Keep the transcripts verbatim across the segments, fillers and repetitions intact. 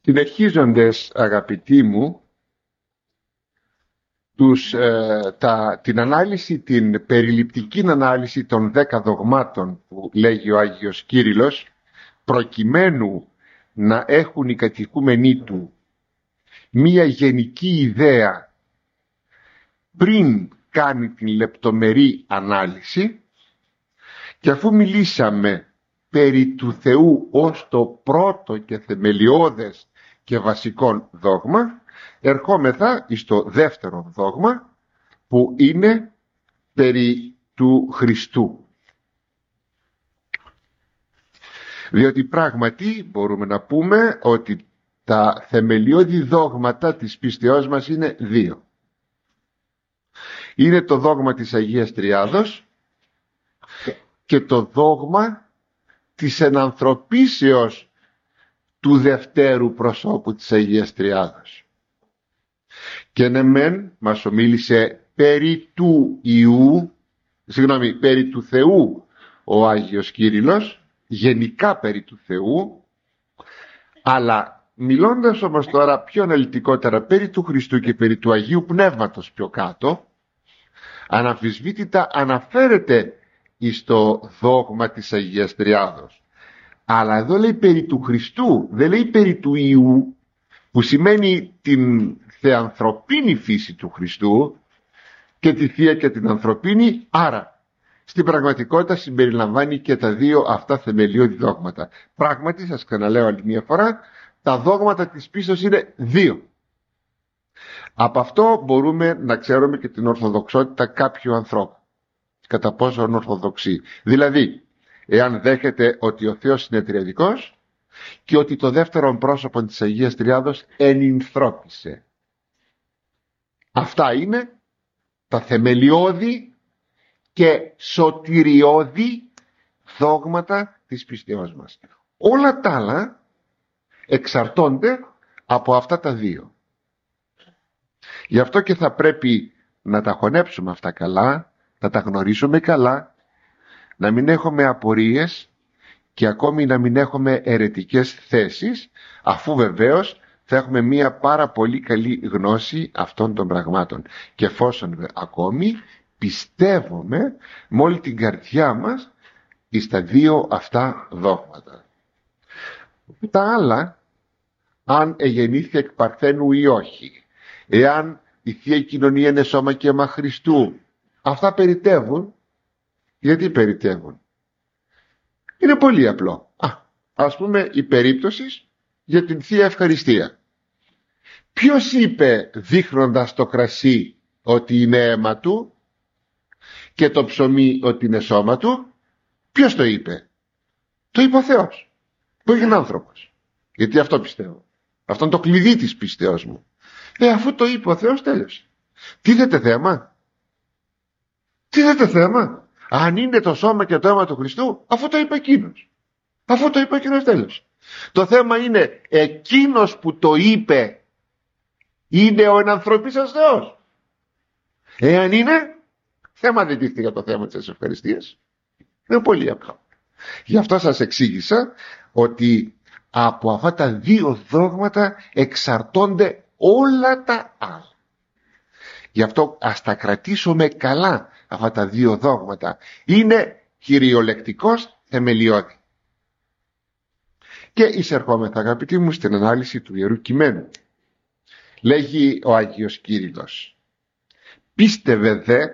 Συνεχίζοντας, αγαπητοί μου, τους, ε, τα, την ανάλυση, την περιληπτική ανάλυση των δέκα δογμάτων που λέγει ο Άγιος Κύριλλος, προκειμένου να έχουν οι κατοικούμενοι του μία γενική ιδέα πριν κάνει την λεπτομερή ανάλυση, και αφού μιλήσαμε περί του Θεού ως το πρώτο και θεμελιώδες και βασικό δόγμα, ερχόμεθα εις το δεύτερο δόγμα, που είναι περί του Χριστού. Διότι πράγματι μπορούμε να πούμε ότι τα θεμελιώδη δόγματα της πίστεώς μας είναι δύο. Είναι το δόγμα της Αγίας Τριάδος και το δόγμα της ενανθρωπίσεως του δευτέρου προσώπου της Αγίας Τριάδος. Και ναι μεν μας ομίλησε περί του Ιού, συγγνώμη, περί του Θεού ο Άγιος Κύριλλος, γενικά περί του Θεού, αλλά μιλώντας όμως τώρα πιο αναλυτικότερα περί του Χριστού και περί του Αγίου Πνεύματος πιο κάτω, αναμφισβήτητα αναφέρεται εις το δόγμα της Αγίας Τριάδος. Αλλά εδώ λέει περί του Χριστού, δεν λέει περί του Ιού, που σημαίνει την θεανθρωπίνη φύση του Χριστού και τη θεία και την ανθρωπίνη, άρα στην πραγματικότητα συμπεριλαμβάνει και τα δύο αυτά θεμελιώδη δόγματα. Πράγματι, σας ξαναλέω άλλη μια φορά, τα δόγματα της πίστεως είναι δύο. Από αυτό μπορούμε να ξέρουμε και την ορθοδοξότητα κάποιου ανθρώπου, κατά πόσο ορθοδοξεί. Δηλαδή, εάν δέχεται ότι ο Θεός είναι τριαδικός και ότι το δεύτερο πρόσωπο της Αγίας Τριάδος ενυνθρώπισε. Αυτά είναι τα θεμελιώδη και σωτηριώδη δόγματα της πίστεως μας. Όλα τα άλλα εξαρτώνται από αυτά τα δύο. Γι' αυτό και θα πρέπει να τα χωνέψουμε αυτά καλά, να τα γνωρίσουμε καλά, να μην έχουμε απορίες και ακόμη να μην έχουμε αιρετικές θέσεις, αφού βεβαίως θα έχουμε μία πάρα πολύ καλή γνώση αυτών των πραγμάτων. Και εφόσον ακόμη πιστεύουμε με όλη την καρδιά μας στα δύο αυτά δόγματα. Τα άλλα, αν εγεννήθη εκ παρθένου ή όχι, εάν η Θεία Κοινωνία είναι σώμα και αίμα Χριστού, αυτά περιτεύουν. Γιατί περιτεύουν? Είναι πολύ απλό. Α, ας πούμε η περίπτωση για την Θεία Ευχαριστία. Ποιος είπε δείχνοντας το κρασί ότι είναι αίμα του και το ψωμί ότι είναι σώμα του? Ποιος το είπε? Το είπε ο Θεός, που έγινε άνθρωπος. Γιατί αυτό πιστεύω. Αυτό είναι το κλειδί της πίστεως μου. Ε, αφού το είπε ο Θεός, τέλος. Τίθεται θέμα. Τίθεται θέμα. Αν είναι το σώμα και το αίμα του Χριστού, αφού το είπε εκείνος. Αφού το είπε εκείνος, τέλος. Το θέμα είναι, εκείνος που το είπε είναι ο ενανθρωπίσας Θεός. Εάν είναι, θέμα δεν τίθεται για το θέμα της ευχαριστίας. Είναι πολύ απλό. Γι' αυτό σας εξήγησα ότι από αυτά τα δύο δόγματα εξαρτώνται όλα τα άλλα. Γι' αυτό ας τα κρατήσουμε καλά αυτά τα δύο δόγματα. Είναι κυριολεκτικός θεμελιώδη. Και εισερχόμεθα, αγαπητοί μου, στην ανάλυση του Ιερού Κειμένου. Λέγει ο Άγιος Κύριλλος: πίστευε δε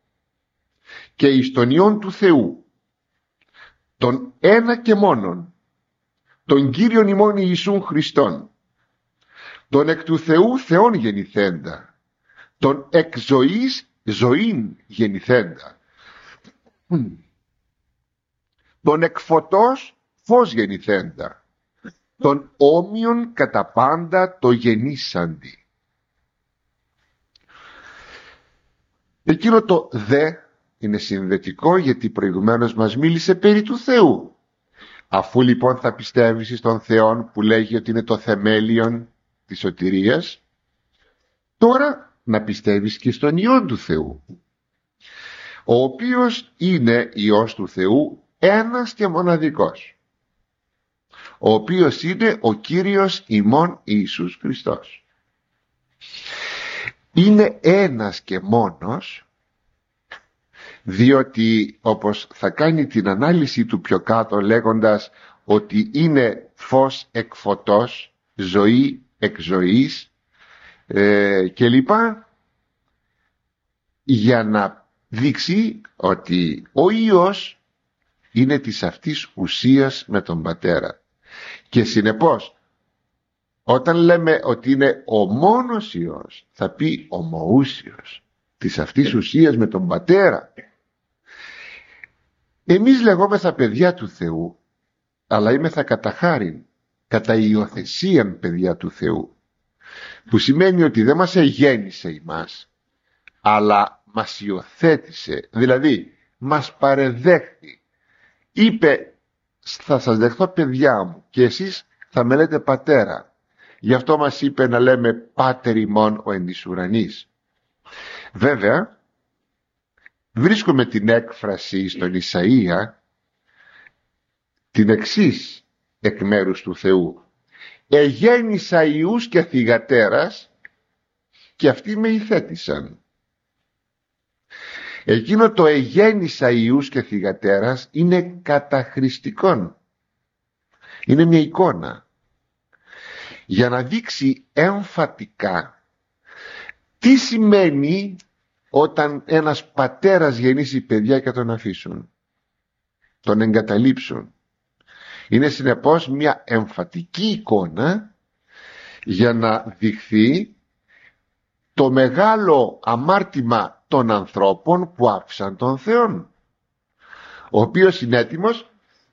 και εις τον Υιόν του Θεού, τον ένα και μόνον, τον Κύριον ημών Ιησούν Χριστόν, τον εκ του Θεού Θεόν γεννηθέντα, τον εκ ζωής ζωήν γεννηθέντα, τον εκ φωτός φως γεννηθέντα, τον όμοιον κατά πάντα το γεννήσαντι. Εκείνο το δε είναι συνδετικό, γιατί προηγουμένως μας μίλησε περί του Θεού. Αφού λοιπόν θα πιστεύεις στον Θεόν που λέγει ότι είναι το θεμέλιον της σωτηρίας, τώρα να πιστεύεις και στον Υιόν του Θεού, ο οποίος είναι Υιός του Θεού ένας και μοναδικός, ο οποίος είναι ο Κύριος ημών Ιησούς Χριστός. Είναι ένας και μόνος, διότι όπως θα κάνει την ανάλυση του πιο κάτω λέγοντας ότι είναι φως εκ φωτός, ζωή εκ ζωής ε, και λοιπά, για να δείξει ότι ο Υιός είναι της αυτής ουσίας με τον Πατέρα. Και συνεπώς όταν λέμε ότι είναι ο μόνος Υιός, θα πει ομοούσιος της αυτής ουσίας με τον Πατέρα. Εμείς λεγόμεθα παιδιά του Θεού, αλλά είμεθα κατά χάριν, κατά υιοθεσίαν παιδιά του Θεού, που σημαίνει ότι δεν μας εγέννησε ημάς, αλλά μας υιοθέτησε, δηλαδή μας παρεδέχθη. Είπε, θα σας δεχθώ παιδιά μου και εσείς θα με λέτε πατέρα. Γι' αυτό μας είπε να λέμε πάτερ ημών ο εν της ουρανής. Βέβαια βρίσκουμε την έκφραση στον Ισαΐα την εξής εκ μέρους του Θεού: εγέννησα ιούς και θυγατέρας και αυτοί με υθέτησαν. Εκείνο το εγέννησα ιούς και θυγατέρας είναι καταχρηστικόν, είναι μια εικόνα για να δείξει εμφατικά τι σημαίνει όταν ένας πατέρας γεννήσει παιδιά και τον αφήσουν, τον εγκαταλείψουν. Είναι συνεπώς μια εμφατική εικόνα για να δειχθεί το μεγάλο αμάρτημα των ανθρώπων που άφησαν τον Θεόν, ο οποίος είναι έτοιμος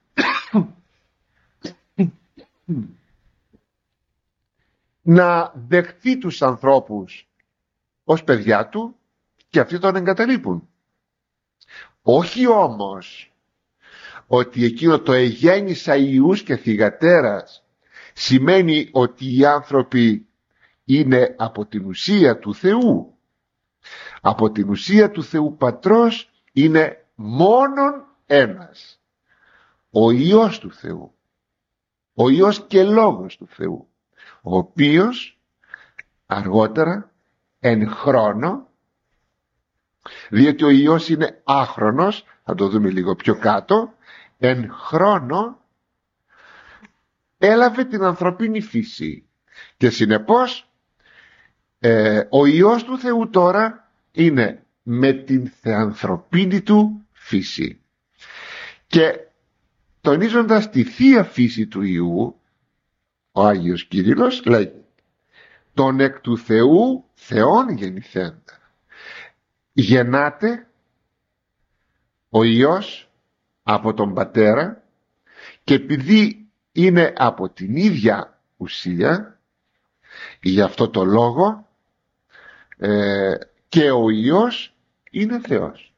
να δεχθεί τους ανθρώπους ως παιδιά του και αυτοί τον εγκαταλείπουν. Όχι όμως ότι εκείνο το εγέννησα ιούς και θυγατέρας σημαίνει ότι οι άνθρωποι είναι από την ουσία του Θεού. Από την ουσία του Θεού Πατρός είναι μόνον ένας, ο Υιός του Θεού, ο Υιός και Λόγος του Θεού, ο οποίος αργότερα εν χρόνο, διότι ο Υιός είναι άχρονος, θα το δούμε λίγο πιο κάτω, εν χρόνο έλαβε την ανθρωπίνη φύση και συνεπώς ε, ο Υιός του Θεού τώρα είναι με την θεανθρωπίνη του φύση. Και τονίζοντας τη θεία φύση του Υιού, ο Άγιος Κύριλλος λέει τον εκ του Θεού Θεόν γεννηθέντα. Γεννάται ο Υιός από τον Πατέρα και επειδή είναι από την ίδια ουσία, γι' αυτό το λόγο ε, και ο Υιός είναι Θεός.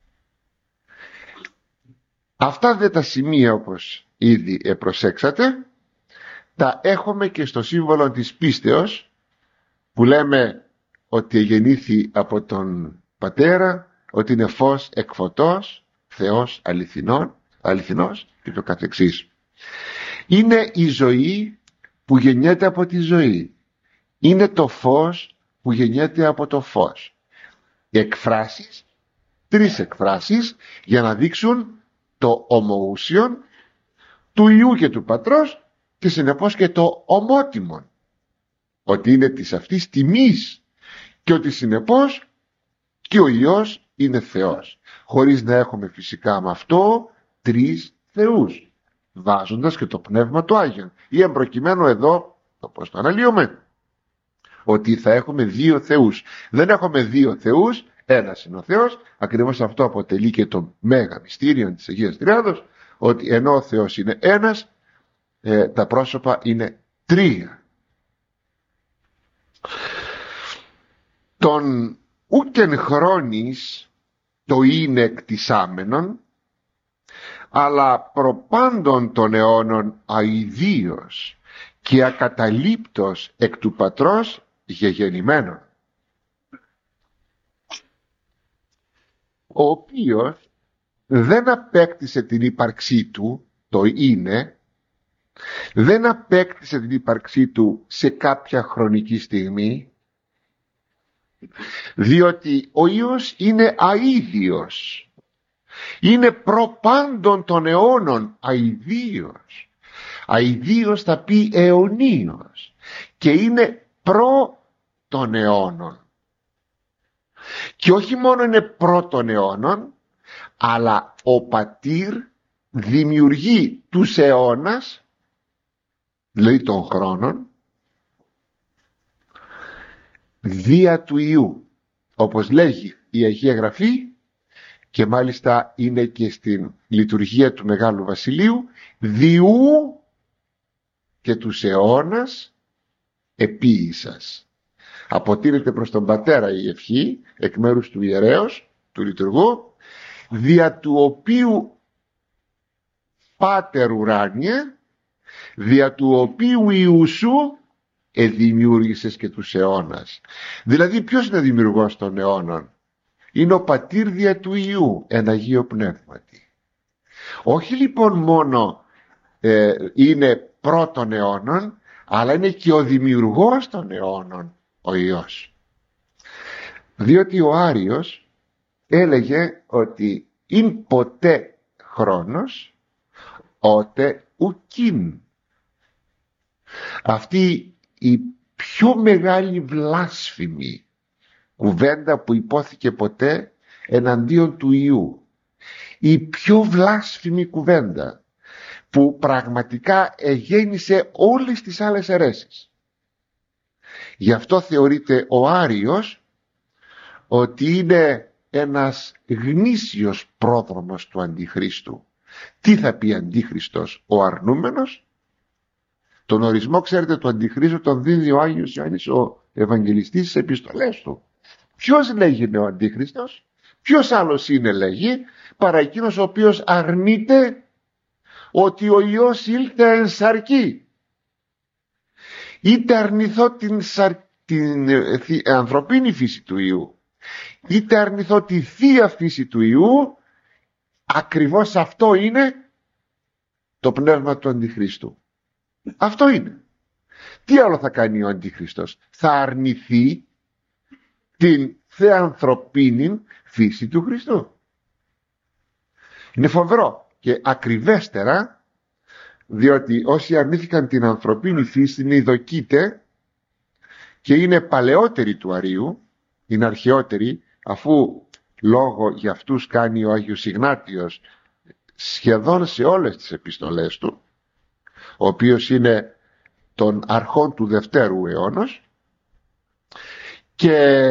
Αυτά δε τα σημεία, όπως ήδη προσέξατε, τα έχουμε και στο σύμβολο της πίστεως, που λέμε ότι γεννήθη από τον Πατέρα, ότι είναι φως εκ φωτός, Θεός αληθινόν, αληθινός και το καθεξής. Είναι η ζωή που γεννιέται από τη ζωή. Είναι το φως που γεννιέται από το φως. Οι εκφράσεις, τρεις εκφράσεις για να δείξουν το ομοούσιον του Υιού και του Πατρός και συνεπώς και το ομότιμον, ότι είναι της αυτής τιμής και ότι συνεπώς και ο Υιός είναι Θεός, χωρίς να έχουμε φυσικά με αυτό τρεις θεούς, βάζοντας και το Πνεύμα του Άγιον, ή εμπροκειμένου εδώ το πώς το αναλύουμε, ότι θα έχουμε δύο θεούς. Δεν έχουμε δύο θεούς, ένας είναι ο Θεός. Ακριβώς αυτό αποτελεί και το μέγα μυστήριο της Αγίας Τριάδος, ότι ενώ ο Θεός είναι ένας, ε, τα πρόσωπα είναι τρία. Τον ούκεν χρόνης το είναι κτισάμενον, αλλά προπάντων των αιώνων αηδίως και ακαταλείπτος εκ του Πατρός γεγεννημένον, ο οποίος δεν απέκτησε την ύπαρξή του, το είναι, δεν απέκτησε την ύπαρξή του σε κάποια χρονική στιγμή, διότι ο Υιός είναι αίδιος, είναι προπάντων των αιώνων, αηδίος. Αηδίος θα πει αιωνίος, και είναι προ των αιώνων. Και όχι μόνο είναι προ των αιώνων, αλλά ο πατήρ δημιουργεί τους αιώνας, δηλαδή των χρόνων, δια του Υιού, όπως λέγει η Αγία Γραφή, και μάλιστα είναι και στην λειτουργία του Μεγάλου Βασιλείου, διού και τους αιώνας επίησας. Αποτείνεται προς τον Πατέρα η ευχή εκ μέρους του ιερέως, του λειτουργού, δια του οποίου Πάτερ ουράνιε, δια του οποίου Υιού σου εδημιούργησες και τους αιώνας. Δηλαδή ποιος είναι ο δημιουργός των αιώνων? Είναι ο πατήρ δια του Υιού, εν Αγίο Πνεύματι. Όχι λοιπόν μόνο ε, είναι πρώτων αιώνων, αλλά είναι και ο δημιουργός των αιώνων ο Υιός. Διότι ο Άριος έλεγε ότι «ειν ποτέ χρόνος, ότε ουκίν». Αυτή η πιο μεγάλη βλάσφημη κουβέντα που υπόθηκε ποτέ εναντίον του Υιού, η πιο βλάσφημη κουβέντα που πραγματικά εγέννησε όλες τις άλλες αιρέσεις. Γι' αυτό θεωρείται ο Άριος ότι είναι ένας γνήσιος πρόδρομος του Αντιχρίστου. Τι θα πει Αντίχριστος? Ο αρνούμενος. Τον ορισμό, ξέρετε, του Αντιχρίστου τον δίνει ο Άγιος Ιωάννης ο Ευαγγελιστής στις επιστολές του. Ποιος λέγει είναι ο Αντίχριστος? Ποιος άλλος είναι, λέγει, παρά εκείνος ο οποίος αρνείται ότι ο Υιός ήλθε εν σαρκή. Είτε αρνηθώ την, σαρ... την ανθρωπίνη φύση του Υιού, είτε αρνηθώ τη θεία φύση του Υιού, ακριβώς αυτό είναι το πνεύμα του Αντιχρίστου. Αυτό είναι. Τι άλλο θα κάνει ο Αντίχριστος? Θα αρνηθεί την θεανθρωπίνη φύση του Χριστού. Είναι φοβερό και ακριβέστερα, διότι όσοι αρνήθηκαν την ανθρωπίνη φύση είναι ειδοκίτε και είναι παλαιότεροι του Αρίου, είναι αρχαιότεροι, αφού λόγο για αυτούς κάνει ο Άγιος Ιγνάτιος σχεδόν σε όλες τις επιστολές του, ο οποίος είναι των αρχών του Δευτέρου αιώνος. Και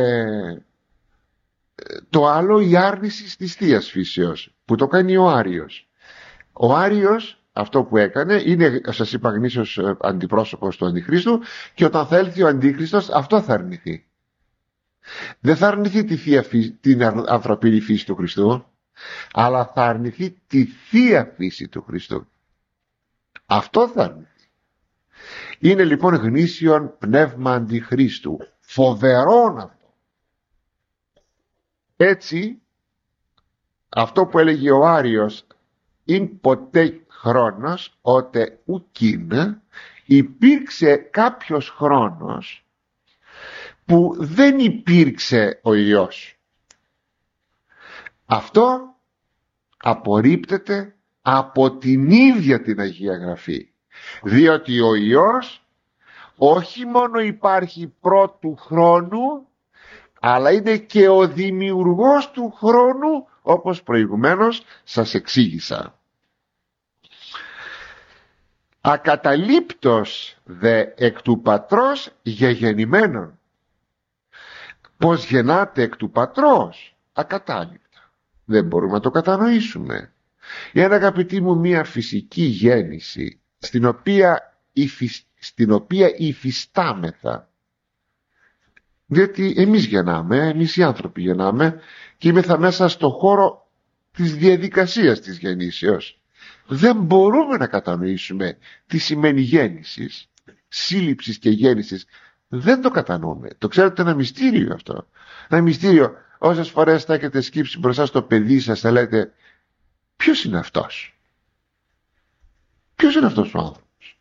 το άλλο, η άρνηση της θείας φύσεως, που το κάνει ο Άριος. Ο Άριος αυτό που έκανε είναι, σας είπα, γνήσιος αντιπρόσωπος του Αντιχρίστου, και όταν θα έλθει ο Αντίχριστος αυτό θα αρνηθεί. Δεν θα αρνηθεί τη θεία φύση, την ανθρωπίνη φύση του Χριστού, αλλά θα αρνηθεί τη θεία φύση του Χριστού. Αυτό θα αρνηθεί. Είναι λοιπόν γνήσιον πνεύμα Αντιχρίστου. Φοβερόν αυτό. Έτσι, αυτό που έλεγε ο Άριος, «ειν ποτέ χρόνος, ότε ουκίν», υπήρξε κάποιος χρόνος που δεν υπήρξε ο Υιός. Αυτό απορρίπτεται από την ίδια την Αγία Γραφή, διότι ο Υιός όχι μόνο υπάρχει πρώτου χρόνου, αλλά είναι και ο δημιουργός του χρόνου, όπως προηγουμένως σας εξήγησα. Ακαταλείπτος δε εκ του πατρός γεγεννημένον. Πώς γεννάται εκ του πατρός? Ακατάληπτα. Δεν μπορούμε να το κατανοήσουμε. Είναι, αγαπητοί μου, μία φυσική γέννηση στην οποία, υφισ... στην οποία υφιστάμεθα. Διότι εμείς γεννάμε, εμείς οι άνθρωποι γεννάμε, και είμεθα μέσα στο χώρο της διαδικασίας της γεννήσεως. Δεν μπορούμε να κατανοήσουμε τι σημαίνει γέννησης, σύλληψης και γέννησης. Δεν το κατανοούμε. Το ξέρετε, ένα μυστήριο αυτό. Ένα μυστήριο. Όσες φορές θα έχετε σκύψει μπροστά στο παιδί σας, θα λέτε, ποιος είναι αυτός? Ποιος είναι αυτός ο άνθρωπος?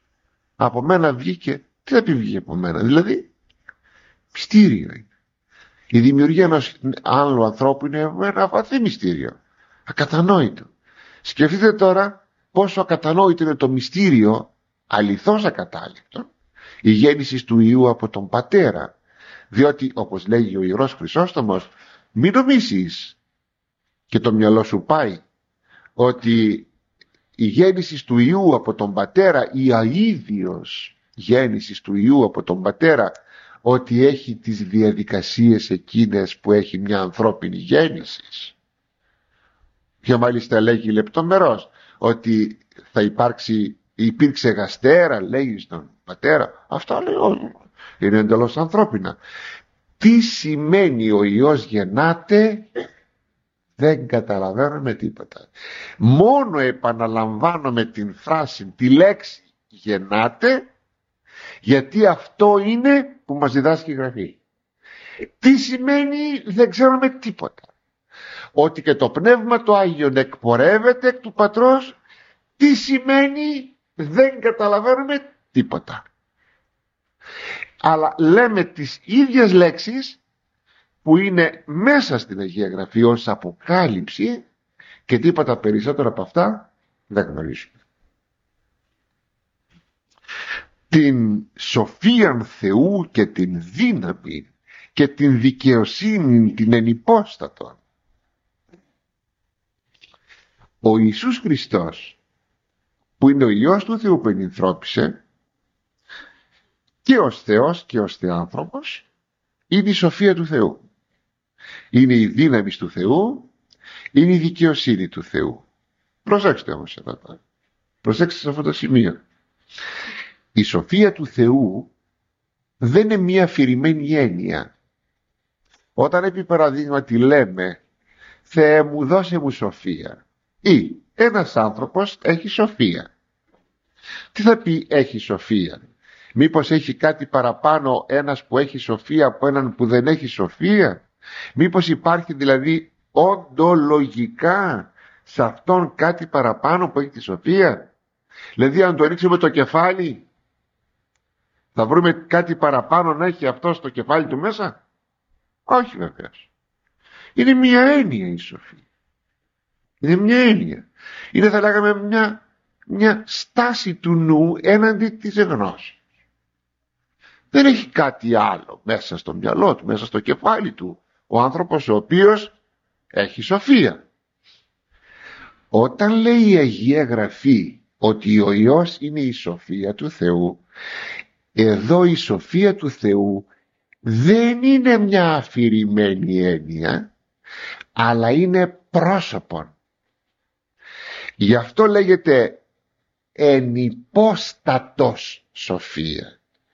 Από μένα βγήκε. Τι θα πει βγήκε από μένα? Δηλαδή μυστήριο είναι. Η δημιουργία ενός άλλου ανθρώπου είναι ένα βαθύ μυστήριο, ακατανόητο. Σκεφτείτε τώρα πόσο ακατανόητο είναι το μυστήριο, αληθώς ακατάληπτο, η γέννηση του Υιού από τον Πατέρα. Διότι, όπως λέγει ο Ιερός Χρυσόστομος, μην νομίσεις και το μυαλό σου πάει ότι η γέννηση του Υιού από τον Πατέρα, η αίδιος γέννηση του Υιού από τον Πατέρα, ότι έχει τις διαδικασίες εκείνες που έχει μια ανθρώπινη γέννηση. Και μάλιστα λέγει λεπτομερώς ότι θα υπάρξει, υπήρξε γαστέρα, λέγει στον Πατέρα. Αυτά λέει όλοι. Είναι εντελώς ανθρώπινα. Τι σημαίνει ο Υιός γεννάται? Δεν καταλαβαίνουμε τίποτα. Μόνο επαναλαμβάνουμε την φράση, τη λέξη γεννάται, γιατί αυτό είναι που μας διδάσκει η Γραφή. Τι σημαίνει? Δεν ξέρουμε τίποτα. Ότι και το Πνεύμα το Άγιον εκπορεύεται εκ του Πατρός, τι σημαίνει? Δεν καταλαβαίνουμε τίποτα. Αλλά λέμε τις ίδιες λέξεις που είναι μέσα στην Αγία Γραφή ως αποκάλυψη και τίποτα περισσότερο από αυτά δεν γνωρίζουμε. Την σοφίαν Θεού και την δύναμη και την δικαιοσύνη την ενυπόστατον. Ο Ιησούς Χριστός, που είναι ο Υιός του Θεού που ενυνθρώπισε, και ως Θεός και ως Θεάνθρωπος, είναι η σοφία του Θεού. Είναι η δύναμη του Θεού, είναι η δικαιοσύνη του Θεού. Προσέξτε όμως εδώ τώρα. Προσέξτε σε αυτό το σημείο. Η σοφία του Θεού δεν είναι μία αφηρημένη έννοια. Όταν επί παραδείγματι λέμε «Θεέ μου δώσε μου σοφία» ή ένας άνθρωπος έχει σοφία. Τι θα πει έχει σοφία? Μήπως έχει κάτι παραπάνω ένας που έχει σοφία από έναν που δεν έχει σοφία? Μήπως υπάρχει δηλαδή οντολογικά σε αυτόν κάτι παραπάνω που έχει τη σοφία? Δηλαδή αν το ανοίξουμε το κεφάλι θα βρούμε κάτι παραπάνω να έχει αυτό στο κεφάλι του μέσα? Όχι βεβαίως. Είναι μια έννοια η σοφία. Είναι μια έννοια. Είναι θα λέγαμε μια, μια στάση του νου έναντι της γνώσης. Δεν έχει κάτι άλλο μέσα στο μυαλό του, μέσα στο κεφάλι του, ο άνθρωπος ο οποίος έχει σοφία. Όταν λέει η Αγία Γραφή ότι ο Υιός είναι η σοφία του Θεού, εδώ η σοφία του Θεού δεν είναι μια αφηρημένη έννοια, αλλά είναι πρόσωπον. Γι' αυτό λέγεται ενυπόστατος σοφία.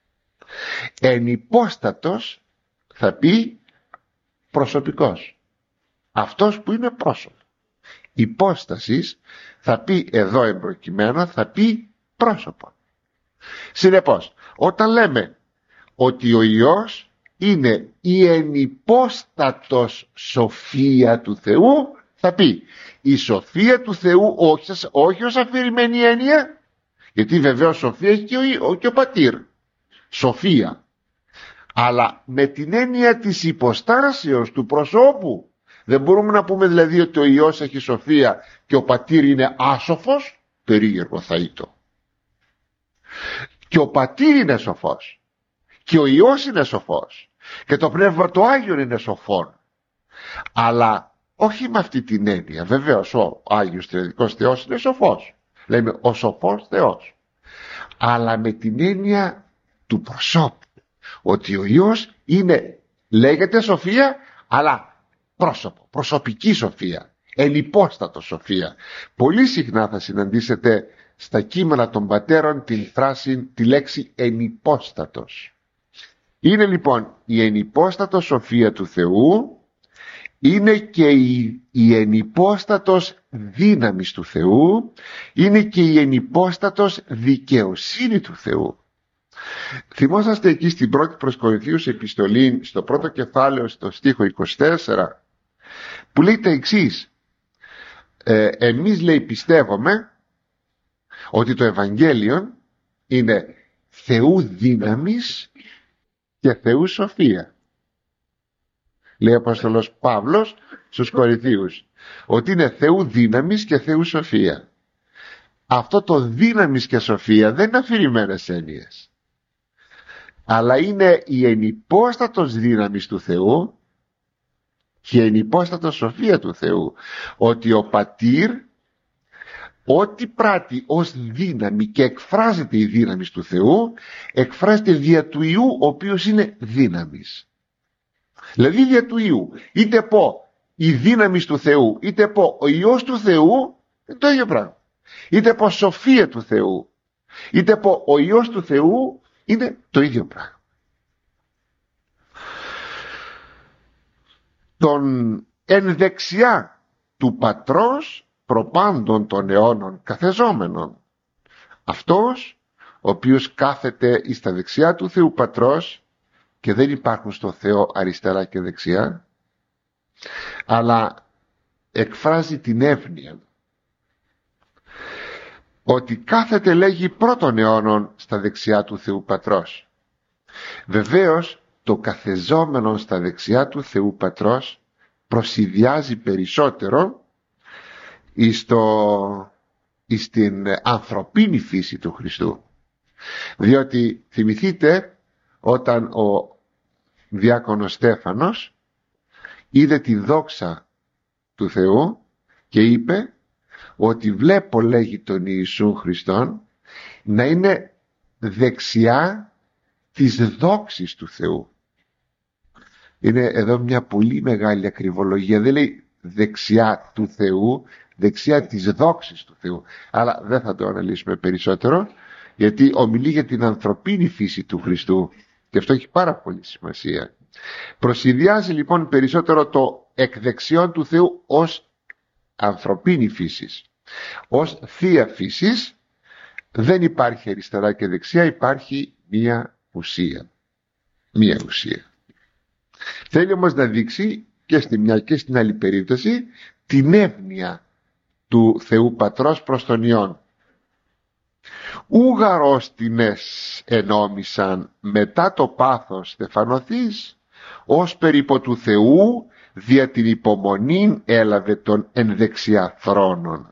Ενυπόστατος θα πει προσωπικός. Αυτός που είναι πρόσωπο. Υπόστασης θα πει εδώ εμπροκειμένο, θα πει πρόσωπο. Συνεπώς, όταν λέμε ότι ο Υιός είναι η ενυπόστατος σοφία του Θεού, θα πει η σοφία του Θεού όχι, όχι ως αφηρημένη έννοια, γιατί βεβαίως σοφία έχει και ο, και ο πατήρ, σοφία, αλλά με την έννοια της υποστάσεως του προσώπου. Δεν μπορούμε να πούμε δηλαδή ότι ο Υιός έχει σοφία και ο πατήρ είναι άσοφος, περίεργο θα ήταν. Και ο πατήρ είναι σοφός και ο Υιός είναι σοφός και το Πνεύμα το Άγιον είναι σοφόν, αλλά όχι με αυτή την έννοια. Βεβαίως ο Άγιος Τριαδικός Θεός είναι σοφός, λέμε ο σοφός Θεός, αλλά με την έννοια του προσώπου, ότι ο Υιός είναι, λέγεται σοφία, αλλά πρόσωπο, προσωπική σοφία, ενυπόστατο σοφία. Πολύ συχνά θα συναντήσετε στα κείμενα των πατέρων την φράση, τη λέξη ενυπόστατος. Είναι λοιπόν η ενυπόστατος σοφία του Θεού, είναι και η, η ενυπόστατος δύναμης του Θεού, είναι και η ενυπόστατος δικαιοσύνη του Θεού. Θυμόσαστε εκεί στην πρώτη προς Κορινθίους επιστολή, στο πρώτο κεφάλαιο, στο στίχο είκοσι τέσσερα, που λέει τα εξής: ε, εμείς λέει πιστεύουμε ότι το Ευαγγέλιο είναι Θεού δύναμης και Θεού σοφία. Λέει ο Απόστολος Παύλος στους Κορινθίους ότι είναι Θεού δύναμης και Θεού σοφία. Αυτό το δύναμης και σοφία δεν είναι αφηρημένες έννοιες, αλλά είναι η ενυπόστατος δύναμης του Θεού και η ενυπόστατος σοφία του Θεού, ότι ο Πατήρ ό,τι πράττει ως δύναμη και εκφράζεται η δύναμη του Θεού, εκφράζεται δια του Υιού, ο οποίος είναι δύναμης. Δηλαδή δια του Υιού, είτε πω η δύναμη του Θεού, είτε πω ο Υιός του Θεού, είναι το ίδιο πράγμα. Είτε πω σοφία του Θεού, είτε πω ο Υιός του Θεού, είναι το ίδιο πράγμα. Τον εν δεξιά του Πατρός προπάντων των αιώνων καθεζόμενων. Αυτός ο οποίος κάθεται εις τα δεξιά του Θεού Πατρός, και δεν υπάρχουν στο Θεό αριστερά και δεξιά, αλλά εκφράζει την εύνοια ότι κάθεται, λέγει, πρώτων αιώνων στα δεξιά του Θεού Πατρός. Βεβαίως το καθεζόμενο στα δεξιά του Θεού Πατρός προσηδιάζει περισσότερο εις, το, εις την ανθρωπίνη φύση του Χριστού, διότι θυμηθείτε όταν ο διάκονος Στέφανος είδε τη δόξα του Θεού και είπε ότι βλέπω, λέγει, τον Ιησού Χριστόν να είναι δεξιά της δόξης του Θεού. Είναι εδώ μια πολύ μεγάλη ακριβολογία. Δεν λέει δεξιά του Θεού, δεξιά της δόξης του Θεού. Αλλά δεν θα το αναλύσουμε περισσότερο, γιατί ομιλεί για την ανθρωπίνη φύση του Χριστού και αυτό έχει πάρα πολύ σημασία. Προσηδιάζει λοιπόν περισσότερο το εκ δεξιών του Θεού ως ανθρωπίνη φύσης. Ως θεία φύσης δεν υπάρχει αριστερά και δεξιά, υπάρχει μία ουσία. Μία ουσία. Θέλει όμως να δείξει και στη μια και στην άλλη περίπτωση την εύνοια του Θεού Πατρός προς τον Υιόν. Ούγαρόστινες ενόμισαν μετά το πάθος στεφανωθείς, ως περίπου του Θεού δια την υπομονήν έλαβε τον ενδεξιά θρόνων.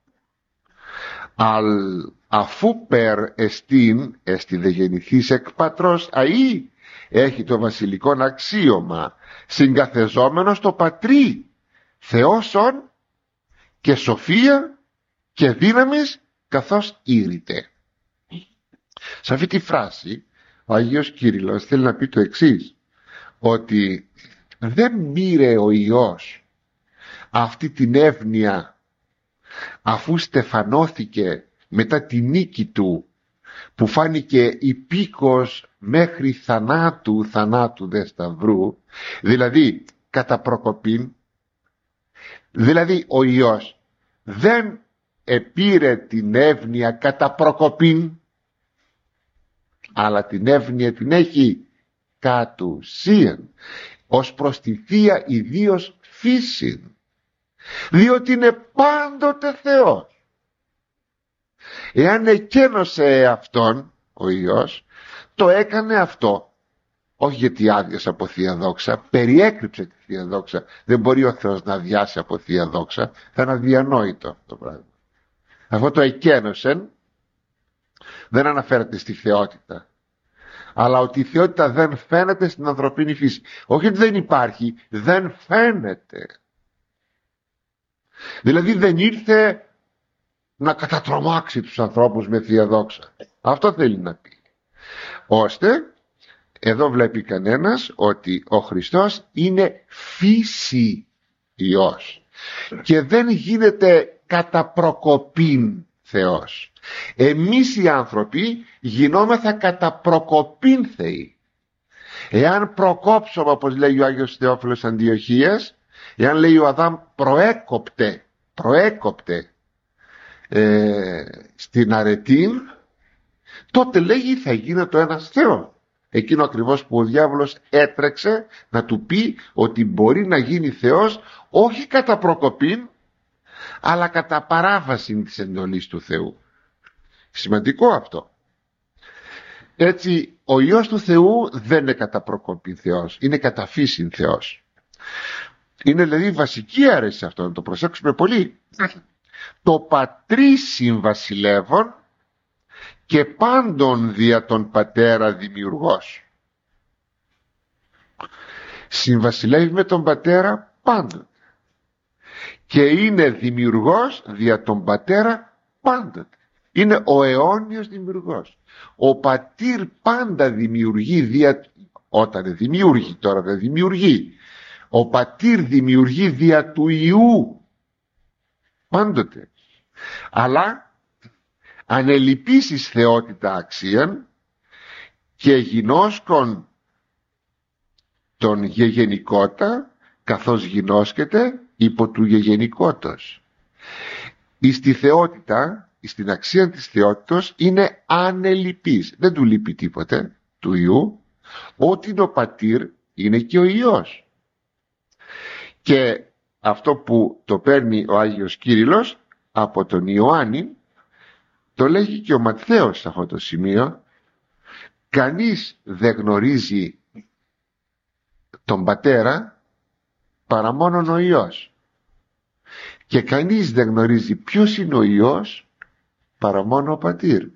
Αλ αφού περ εστίν εστι δε γεννηθείς εκ πατρός αΐ, έχει το βασιλικόν αξίωμα, συγκαθεζόμενος το πατρί, Θεόσον και σοφία και δύναμης καθώς ήρυτε. Σε αυτή τη φράση ο Αγίος Κύριλλος θέλει να πει το εξής, ότι δεν πήρε ο Υιός αυτή την εύνοια αφού στεφανώθηκε μετά τη νίκη του, που φάνηκε υπήκος μέχρι θανάτου, θανάτου δε σταυρού, δηλαδή κατά προκοπήν. Δηλαδή ο Υιός δεν επήρε την εύνοια κατά προκοπήν, αλλά την εύνοια την έχει κατ' ουσίαν, ως προς τη Θεία ιδίως φύση, διότι είναι πάντοτε Θεός. Εάν εκένωσε αυτόν ο Υιός, το έκανε αυτό όχι γιατί άδειασε από Θεία Δόξα, περιέκρυψε τη Θεία Δόξα. Δεν μπορεί ο Θεός να αδειάσει από Θεία Δόξα, θα είναι αδιανόητο αυτό το πράγμα. Αυτό το εκένωσεν δεν αναφέρεται στη θεότητα, αλλά ότι η θεότητα δεν φαίνεται στην ανθρωπίνη φύση. Όχι ότι δεν υπάρχει, δεν φαίνεται. Δηλαδή δεν ήρθε να κατατρομάξει τους ανθρώπους με Θεία Δόξα. Αυτό θέλει να πει. Ώστε εδώ βλέπει κανένας ότι ο Χριστός είναι φύση Υιός και δεν γίνεται κατά προκοπήν Θεός. Εμείς οι άνθρωποι γινόμεθα κατά προκοπήν Θεοί. Εάν προκόψουμε, όπως λέει ο Άγιος Θεόφιλος Αντιοχίας, εάν λέει ο Αδάμ προέκοπτε, προέκοπτε ε, στην αρετήν, τότε λέγει θα γίνεται ένας Θεός. Εκείνο ακριβώς που ο διάβολος έτρεξε να του πει ότι μπορεί να γίνει Θεός όχι κατά προκοπήν, αλλά κατά παράβαση της εντολής του Θεού. Σημαντικό αυτό. Έτσι ο Υιός του Θεού δεν είναι κατά προκοπήν Θεός, είναι κατά φύσιν Θεός. Είναι δηλαδή βασική αίρεση σε αυτό, να το προσέξουμε πολύ. Το πατρί συμβασιλεύων και πάντων δια τον πατέρα δημιουργός. Συμβασιλεύει με τον πατέρα πάντων και είναι δημιουργός δια τον πατέρα πάντων. Είναι ο αιώνιος δημιουργός. Ο πατήρ πάντα δημιουργεί δια... όταν δημιουργεί, τώρα δεν δημιουργεί. Ο πατήρ δημιουργεί δια του Υιού πάντοτε. Αλλά ανελιπήσεις θεότητα αξίαν και γινώσκον τον γεγενικότα, καθώς γινώσκεται υπό του γεγενικότος. Εις τη θεότητα, εις την αξία της θεότητος είναι ανελιπής. Δεν του λείπει τίποτε του Υιού. Ό,τι είναι ο πατήρ είναι και ο Υιός. Και αυτό που το παίρνει ο Άγιος Κύριλλος από τον Ιωάννη, το λέγει και ο Ματθαίος σε αυτό το σημείο. Κανείς δεν γνωρίζει τον πατέρα παρά μόνον ο Υιός. Και κανείς δεν γνωρίζει ποιος είναι ο Υιός παρά μόνο ο πατήρ.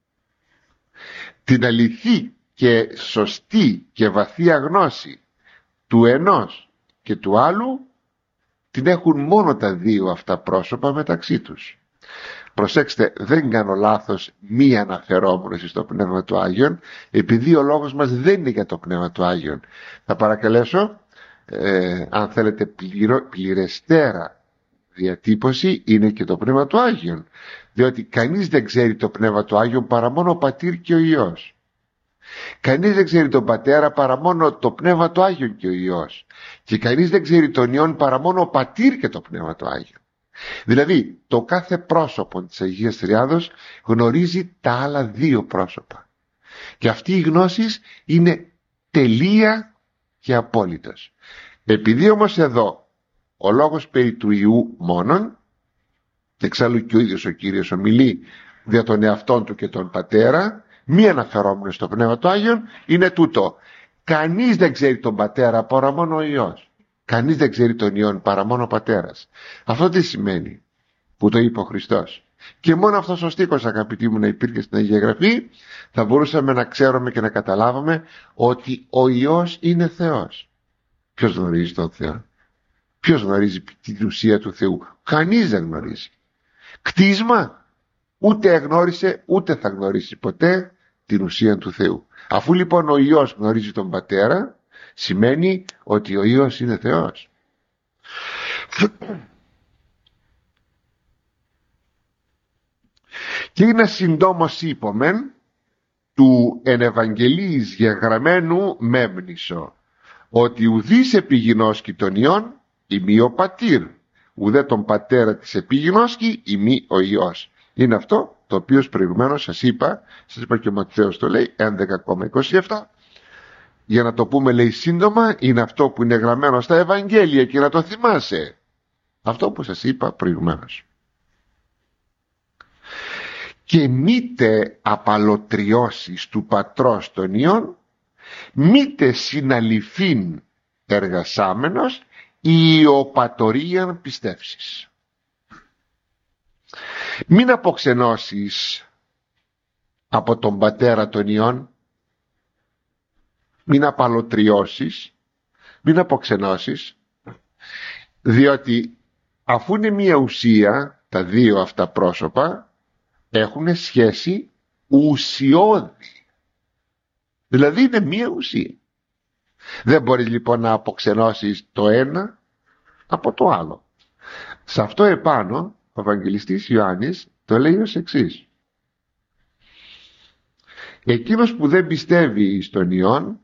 Την αληθή και σωστή και βαθία γνώση του ενός και του άλλου την έχουν μόνο τα δύο αυτά πρόσωπα μεταξύ τους. Προσέξτε, δεν κάνω λάθος μη αναφερόμενος στο Πνεύμα του Άγιον, επειδή ο λόγος μας δεν είναι για το Πνεύμα του Άγιον. Θα παρακαλέσω, ε, αν θέλετε πληρω, πληρεστέρα διατύπωση, είναι και το Πνεύμα του Άγιον. Διότι κανείς δεν ξέρει το Πνεύμα του Άγιον παρά μόνο ο πατήρ και ο Υιός. Κανείς δεν ξέρει τον πατέρα παρά μόνο το Πνεύμα του Άγιον και ο Υιός. Και κανείς δεν ξέρει τον Υιόν παρά μόνο ο πατήρ και το Πνεύμα του Άγιον. Δηλαδή το κάθε πρόσωπο της Αγίας Τριάδος γνωρίζει τα άλλα δύο πρόσωπα. Και αυτή η γνώση είναι τελεία και απόλυτος. Επειδή όμως εδώ ο λόγος περί του Υιού μόνον, εξάλλου και ο ίδιος ο Κύριος ομιλεί για τον εαυτόν του και τον πατέρα, μη αναφερόμενος στο Πνεύμα του Άγιον, είναι τούτο. Κανείς δεν ξέρει τον πατέρα παρά μόνο ο Υιός. Κανείς δεν ξέρει τον Υιόν παρά μόνο ο πατέρας. Αυτό τι σημαίνει, που το είπε ο Χριστός. Και μόνο αυτός ο στίχος, αγαπητοί μου, να υπήρχε στην Αγία Γραφή, θα μπορούσαμε να ξέρουμε και να καταλάβουμε ότι ο Υιός είναι Θεός. Ποιος γνωρίζει τον Θεό? Ποιος γνωρίζει την ουσία του Θεού? Κανείς δεν γνωρίζει. Κτίσμα, ούτε εγνώρισε ούτε θα γνωρίσει ποτέ την ουσία του Θεού. Αφού λοιπόν ο Υιός γνωρίζει τον πατέρα, σημαίνει ότι ο Υιός είναι Θεός. Και είναι συντόμως είπομεν του εν Ευαγγελίης γεγραμμένου μέμνησο, ότι ουδής επιγινώσκει τον Υιόν ημί ο πατήρ, ουδέ τον πατέρα της επιγινώσκει ημί ο Υιός. Είναι αυτό το οποίο προηγουμένως σας είπα, σας είπα και ο Ματθαίος το λέει, έντεκα είκοσι επτά. Για να το πούμε, λέει, σύντομα, είναι αυτό που είναι γραμμένο στα Ευαγγέλια και να το θυμάσαι. Αυτό που σας είπα προηγουμένως. Και μήτε απαλωτριώσεις του πατρός των Υιών, μήτε συναλυφήν εργασάμενος ή οπατορίαν πιστεύσεις. Μην αποξενώσεις από τον πατέρα των Υιών, μην απαλωτριώσεις, μην αποξενώσεις, διότι αφού είναι μία ουσία, τα δύο αυτά πρόσωπα έχουν σχέση ουσιώδη. Δηλαδή είναι μία ουσία. Δεν μπορείς λοιπόν να αποξενώσεις το ένα από το άλλο. Σε αυτό επάνω ο Ευαγγελιστής Ιωάννης το λέει ως εξής. Εκείνος που δεν πιστεύει στον Υιόν,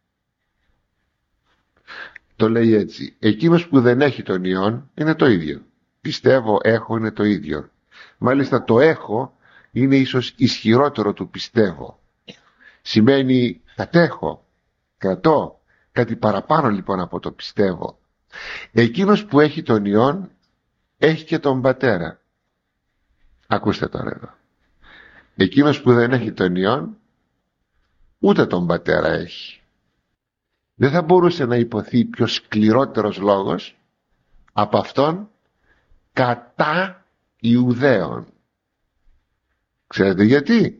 το λέει έτσι, εκείνος που δεν έχει τον Υιόν είναι το ίδιο. Πιστεύω, έχω, είναι το ίδιο. Μάλιστα το έχω είναι ίσως ισχυρότερο του πιστεύω. Σημαίνει κατέχω, κρατώ, κάτι παραπάνω λοιπόν από το πιστεύω. Εκείνος που έχει τον Υιόν έχει και τον πατέρα. Ακούστε τώρα εδώ. Εκείνος που δεν έχει τον Υιόν ούτε τον πατέρα έχει. Δεν θα μπορούσε να υποθεί πιο σκληρότερος λόγος από αυτόν κατά Ιουδαίων. Ξέρετε γιατί?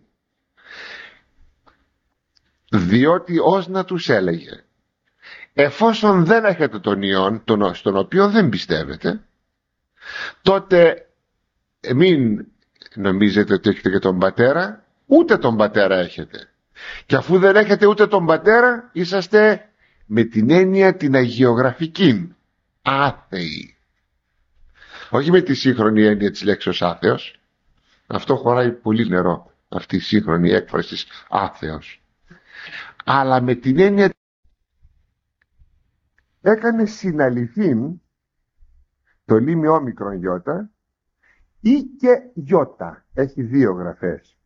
Διότι ως να τους έλεγε, εφόσον δεν έχετε τον Υιόν, τον, στον οποίο δεν πιστεύετε, τότε μην νομίζετε ότι έχετε και τον πατέρα, ούτε τον πατέρα έχετε. Και αφού δεν έχετε ούτε τον πατέρα, είσαστε με την έννοια την αγιογραφική άθεοι. Όχι με τη σύγχρονη έννοια της λέξης άθεος. Αυτό χωράει πολύ νερό, αυτή η σύγχρονη έκφραση της άθεος. Αλλά με την έννοια έκανε συναλυθήν το λίμι όμικρον γιώτα ή και γιώτα, έχει δύο γραφές,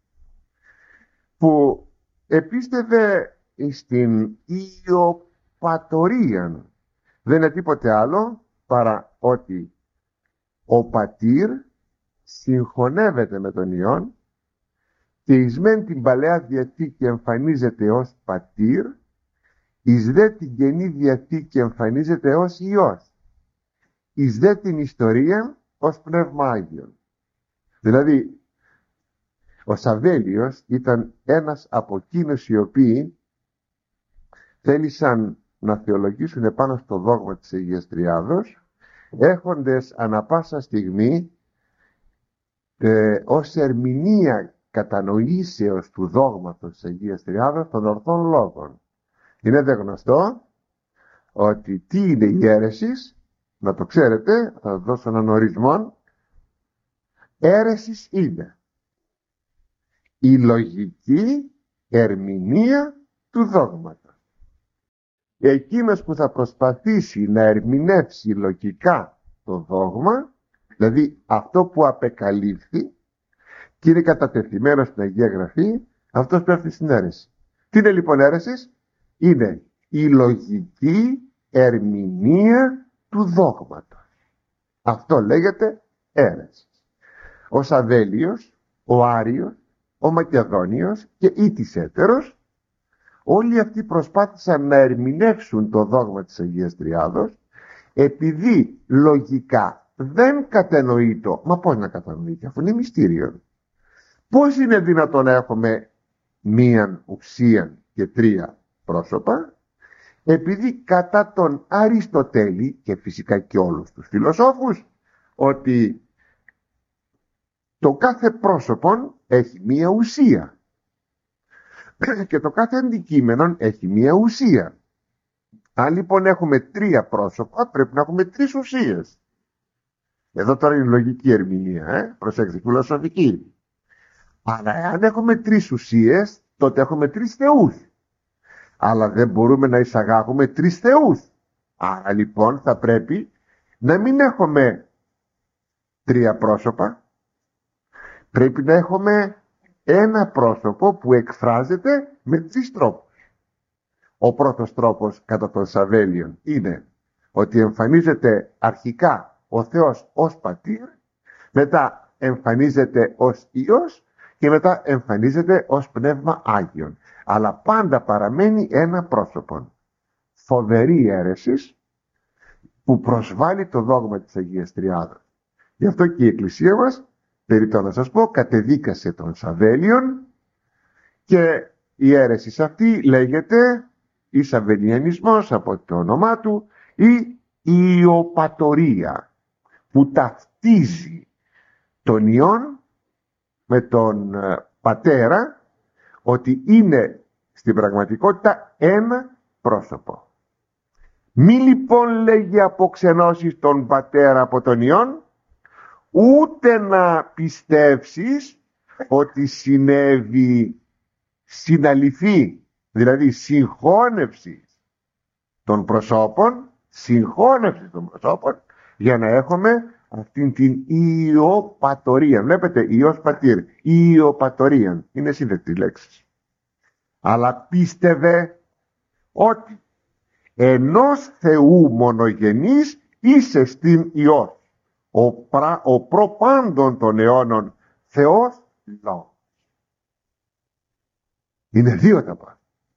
που επίστευε στην ιοπατορία. Δεν είναι τίποτε άλλο παρά ότι ο πατήρ συγχωνεύεται με τον Υιόν και εις μεν την Παλαιά Διαθήκη εμφανίζεται ως πατήρ, εις δε την Καινή Διαθήκη εμφανίζεται ως Υιός, εις δε την ιστορία ως Πνεύμα Άγιον. Δηλαδή ο Σαβέλιος ήταν ένας από εκείνους οι οποίοι θέλησαν να θεολογήσουν επάνω στο δόγμα της Αγίας Τριάδος, έχοντες ανα πάσα στιγμή ε, ως ερμηνεία κατανοήσεως του δόγματος της Αγίας Τριάδος των ορθών λόγων. Είναι δε γνωστό ότι τι είναι η αίρεσις, να το ξέρετε, θα δώσω έναν ορισμό. Αίρεσις είναι η λογική ερμηνεία του δόγματος. Εκείνος που θα προσπαθήσει να ερμηνεύσει λογικά το δόγμα, δηλαδή αυτό που απεκαλύφθη και είναι κατατεθειμένο στην Αγία Γραφή, αυτός πέφτει στην αίρεση. Τι είναι λοιπόν αίρεσις? Είναι η λογική ερμηνεία του δόγματος. Αυτό λέγεται αίρεση. Ο Σαβέλιος, ο Άριος, ο Μακεδόνιος και ήτης έτερος, όλοι αυτοί προσπάθησαν να ερμηνεύσουν το δόγμα της Αγίας Τριάδος, επειδή λογικά δεν κατανοείτο. Μα πώς να κατανοείται, αφού είναι μυστήριο? Πώς είναι δυνατόν να έχουμε μίαν ουσία και τρία πρόσωπα? Επειδή κατά τον Αριστοτέλη και φυσικά και όλους τους φιλοσόφους, ότι το κάθε πρόσωπον έχει μία ουσία και το κάθε αντικείμενο έχει μία ουσία. Αν λοιπόν έχουμε τρία πρόσωπα, πρέπει να έχουμε τρεις ουσίες. Εδώ τώρα είναι λογική ερμηνεία, ε? Προσέξτε, φιλοσοφική. Αλλά αν έχουμε τρεις ουσίες, τότε έχουμε τρεις θεούς. Αλλά δεν μπορούμε να εισαγάγουμε τρεις θεούς. Άρα λοιπόν θα πρέπει να μην έχουμε τρία πρόσωπα. Πρέπει να έχουμε ένα πρόσωπο που εκφράζεται με τρεις τρόπους. Ο πρώτος τρόπος κατά τον Σαβέλιον είναι ότι εμφανίζεται αρχικά ο Θεός ως πατήρ, μετά εμφανίζεται ως Υιός και μετά εμφανίζεται ως Πνεύμα Άγιον. Αλλά πάντα παραμένει ένα πρόσωπο. Φοβερή αίρεσης που προσβάλλει το δόγμα της Αγίας Τριάδος. Γι' αυτό και η Εκκλησία μας, περιττό να σας πω, κατεδίκασε τον Σαβέλιον και η αίρεσης αυτή λέγεται ή Σαβελιανισμός από το όνομά του ή Ιοπατορία, που ταυτίζει τον Υιόν με τον Πατέρα, ότι είναι στην πραγματικότητα ένα πρόσωπο. Μη λοιπόν λέγει αποξενώσεις τον Πατέρα από τον Υιόν, ούτε να πιστεύσεις ότι συνέβη συναλυφή, δηλαδή συγχώνευση των προσώπων, συγχώνευση των προσώπων, για να έχουμε αυτήν την Ιοπατορία. Βλέπετε, Υιός Πατήρ, Ιοπατορία, είναι σύνδεκτες λέξεις. Αλλά πίστευε ότι ενός Θεού μονογενής είσαι στην Υιός, ο, πρα, ο προπάντων των αιώνων Θεός λόγος. Είναι δύο τα πάντα.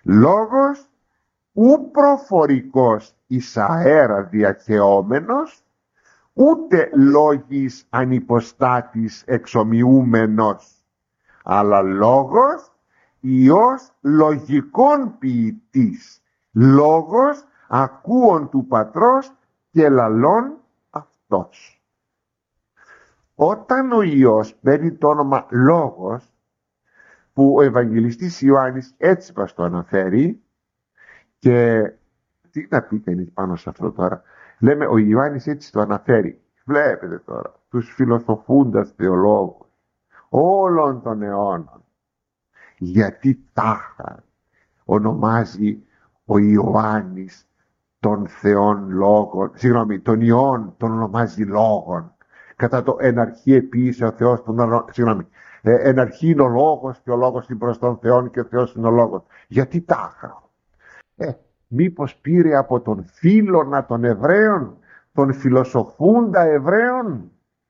Λόγος ου προφορικός εις αέρα διαχεόμενος, ούτε λόγης ανυποστάτης εξομοιούμενος, αλλά λόγος Υιός λογικών ποιητής, λόγος ακούων του Πατρός και λαλών αυτός. Όταν ο Υιός παίρνει το όνομα Λόγος, που ο Ευαγγελιστής Ιωάννης έτσι μας το αναφέρει, και τι να πει κανείς πάνω σε αυτό τώρα, λέμε ο Ιωάννης έτσι το αναφέρει. Βλέπετε τώρα τους φιλοσοφούντας θεολόγους όλων των αιώνων, γιατί τάχα ονομάζει ο Ιωάννης των Θεών Λόγων, συγγνώμη, των Υιών τον ονομάζει Λόγων, κατά το εν αρχή επίησε ο Θεός τον, συγγνώμη, ε, εν αρχή είναι ο Λόγος και ο Λόγος είναι προς τον Θεόν και ο Θεός είναι ο Λόγος. Γιατί τάχα? Ε, μήπως πήρε από τον φίλωνα των Εβραίων, τον φιλοσοφούντα Εβραίων?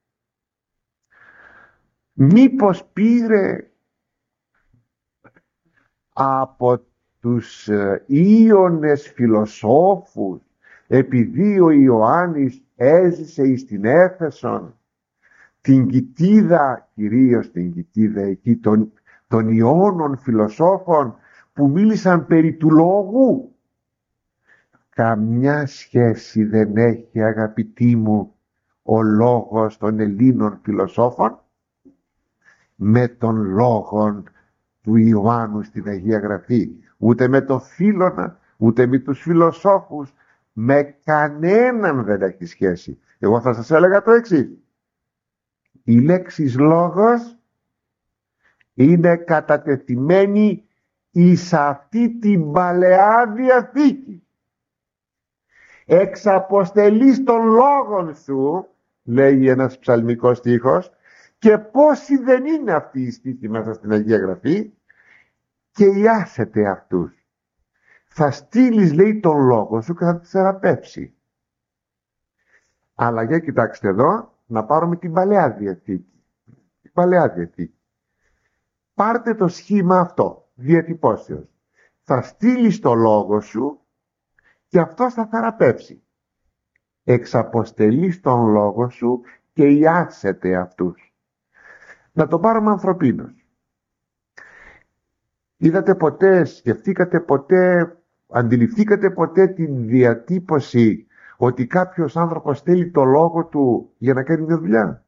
Μήπως πήρε από τους Ίωνες φιλοσόφους, επειδή ο Ιωάννης έζησε εις την Έφεσον, την κοιτίδα, κυρίως την κοιτίδα εκεί των, των Ιώνων φιλοσόφων που μίλησαν περί του λόγου? Καμιά σχέση δεν έχει, αγαπητοί μου, ο λόγος των Ελλήνων φιλοσόφων με τον λόγον του Ιωάννου στην Αγία Γραφή, ούτε με το Φίλωνα, ούτε με τους φιλοσόφους, με κανέναν δεν έχει σχέση. Εγώ θα σας έλεγα το εξής: η λέξη λόγος είναι κατατεθειμένη εις αυτή την Παλαιά Διαθήκη. Εξαποστελείς των λόγων σου, λέει ένας ψαλμικός στίχος, και πόσοι δεν είναι αυτοί οι στίχοι μέσα στην Αγία Γραφή, και ιάσετε αυτούς. Θα στείλεις, λέει, τον λόγο σου και θα τους θεραπεύσει. Αλλά για κοιτάξτε εδώ, να πάρουμε την Παλαιά Διαθήκη. Την Παλαιά Διαθήκη. Πάρτε το σχήμα αυτό, διατυπώσεως. Θα στείλεις το λόγο σου και αυτός θα θεραπεύσει. Εξαποστελείς τον λόγο σου και ιάσετε αυτούς. Να το πάρουμε ανθρωπίνως. Είδατε ποτέ, σκεφτήκατε ποτέ, αντιληφθήκατε ποτέ την διατύπωση ότι κάποιος άνθρωπος στέλνει το λόγο του για να κάνει μια δουλειά?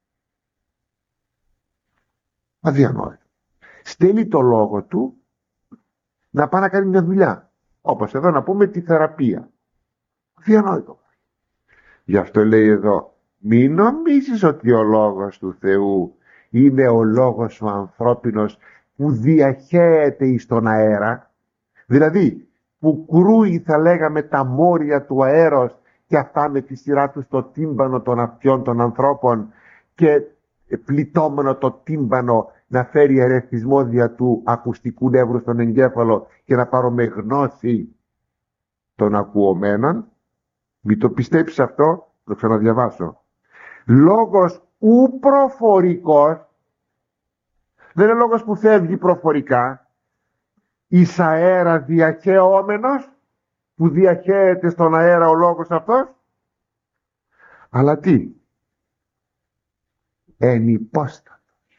Αδιανόητο. Στέλνει το λόγο του να πάει να κάνει μια δουλειά. Όπως εδώ να πούμε τη θεραπεία. Αδιανόητο. Γι' αυτό λέει εδώ, μην νομίζεις ότι ο λόγος του Θεού είναι ο λόγος ο ανθρώπινος που διαχέεται εις τον αέρα, δηλαδή που κρούει, θα λέγαμε, τα μόρια του αέρος και αυτά με τη σειρά του στο τύμπανο των αυτιών των ανθρώπων, και πληττόμενο το τύμπανο να φέρει ερεθισμό δια του ακουστικού νεύρου στον εγκέφαλο και να πάρουμε γνώση των ακουωμένων. Μην το πιστέψεις αυτό, το ξαναδιαβάσω. Λόγος ου προφορικός, δεν είναι λόγος που φεύγει προφορικά, εις αέρα διαχεόμενος, που διαχέεται στον αέρα ο λόγος αυτός, αλλά τι? Ενυπόστατος.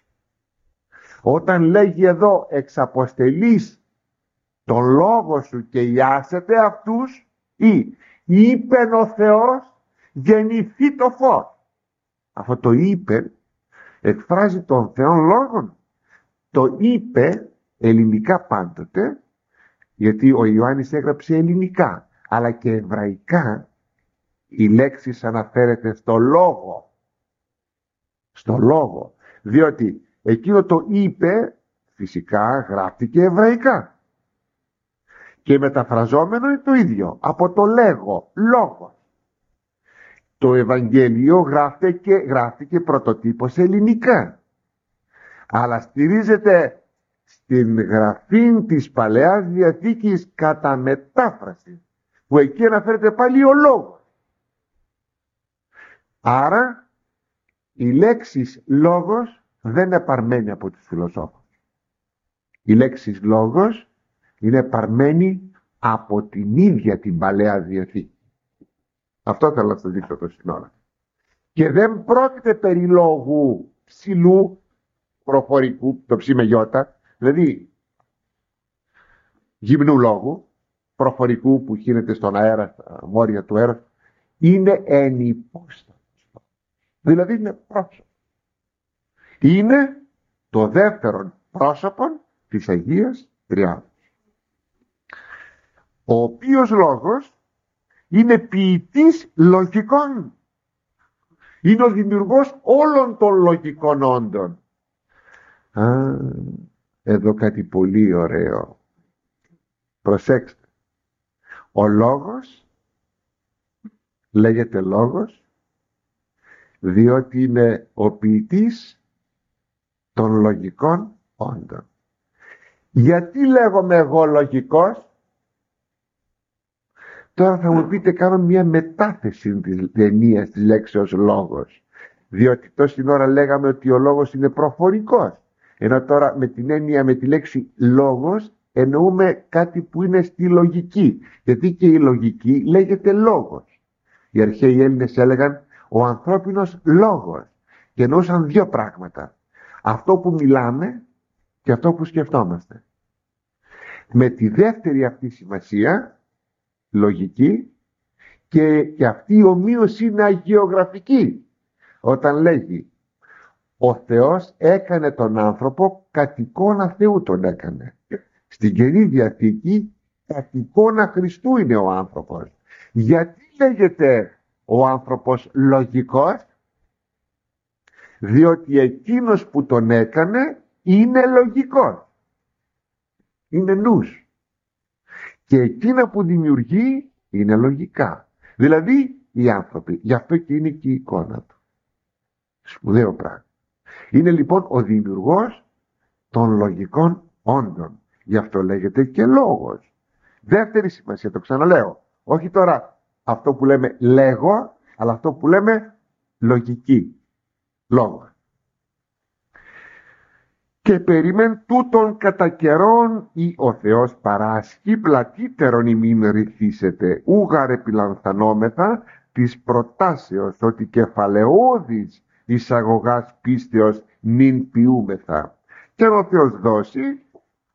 Όταν λέγει εδώ εξαποστελείς τον λόγο σου και ιάσετε αυτούς, ή είπεν ο Θεός γεννηθεί το φως. Αυτό το είπε εκφράζει τον Θεόν λόγον. Το είπε ελληνικά πάντοτε, γιατί ο Ιωάννης έγραψε ελληνικά, αλλά και εβραϊκά η λέξη αναφέρεται στο λόγο. Στο λόγο. Διότι εκείνο το είπε φυσικά γράφτηκε εβραϊκά. Και μεταφραζόμενο είναι το ίδιο. Από το λέγω, λόγος. Το Ευαγγέλιο γράφτηκε, γράφτηκε πρωτοτύπως ελληνικά. Αλλά στηρίζεται στην γραφή της Παλαιάς Διαθήκης κατά μετάφραση, που εκεί αναφέρεται πάλι ο λόγος. Άρα η λέξη λόγος δεν επαρμένει από τους φιλοσόφους. Η λέξη λόγος Είναι παρμένη από την ίδια την Παλαιά Διαθήκη. Αυτό θέλω να σας δείξω το σύνορα. Και δεν πρόκειται περί λόγου ψηλού προφορικού, το ψ με γιώτα, δηλαδή γυμνού λόγου, προφορικού που γίνεται στον αέρα, στα μόρια του αέρα, είναι ενυπόστατος. Δηλαδή είναι πρόσωπο. Είναι το δεύτερο πρόσωπο της Αγίας Τριάδος. Ο οποίος λόγος είναι ποιητής λογικών. Είναι ο δημιουργός όλων των λογικών όντων. Α, εδώ κάτι πολύ ωραίο. Προσέξτε. Ο λόγος λέγεται λόγος διότι είναι ο ποιητής των λογικών όντων. Γιατί λέγομαι εγώ λογικός? Τώρα θα μου πείτε, κάνω μια μετάθεση της ενίας της λέξεως λόγος, διότι τόση ώρα λέγαμε ότι ο λόγος είναι προφορικός, ενώ τώρα με την έννοια, με τη λέξη λόγος, εννοούμε κάτι που είναι στη λογική, γιατί και η λογική λέγεται λόγος. Οι αρχαίοι Έλληνες έλεγαν ο ανθρώπινος λόγος και εννοούσαν δύο πράγματα: αυτό που μιλάμε και αυτό που σκεφτόμαστε. Με τη δεύτερη αυτή σημασία, λογική, και, και αυτή η ομοίωση είναι αγιογραφική, όταν λέγει ο Θεός έκανε τον άνθρωπο κατ' εικόνα Θεού τον έκανε. Στην Καινή Διαθήκη κατ' εικόνα Χριστού είναι ο άνθρωπος. Γιατί λέγεται ο άνθρωπος λογικός? Διότι εκείνος που τον έκανε είναι λογικός, είναι νους, και εκείνα που δημιουργεί είναι λογικά, δηλαδή οι άνθρωποι. Γι' αυτό και είναι και η εικόνα του. Σπουδαίο πράγμα. Είναι λοιπόν ο δημιουργός των λογικών όντων. Γι' αυτό λέγεται και λόγος. Δεύτερη σημασία, το ξαναλέω, όχι τώρα αυτό που λέμε λέγω, αλλά αυτό που λέμε λογική. Λόγος. Και περίμεν τούτον κατά καιρόν ή ο Θεός παράσχει πλατύτερον ημίν ρηθίσετε, ούγαρ επιλανθανόμεθα της προτάσεως ότι κεφαλαιώδης εισαγωγάς πίστεως νυν ποιούμεθα. Και ο Θεός δώσει,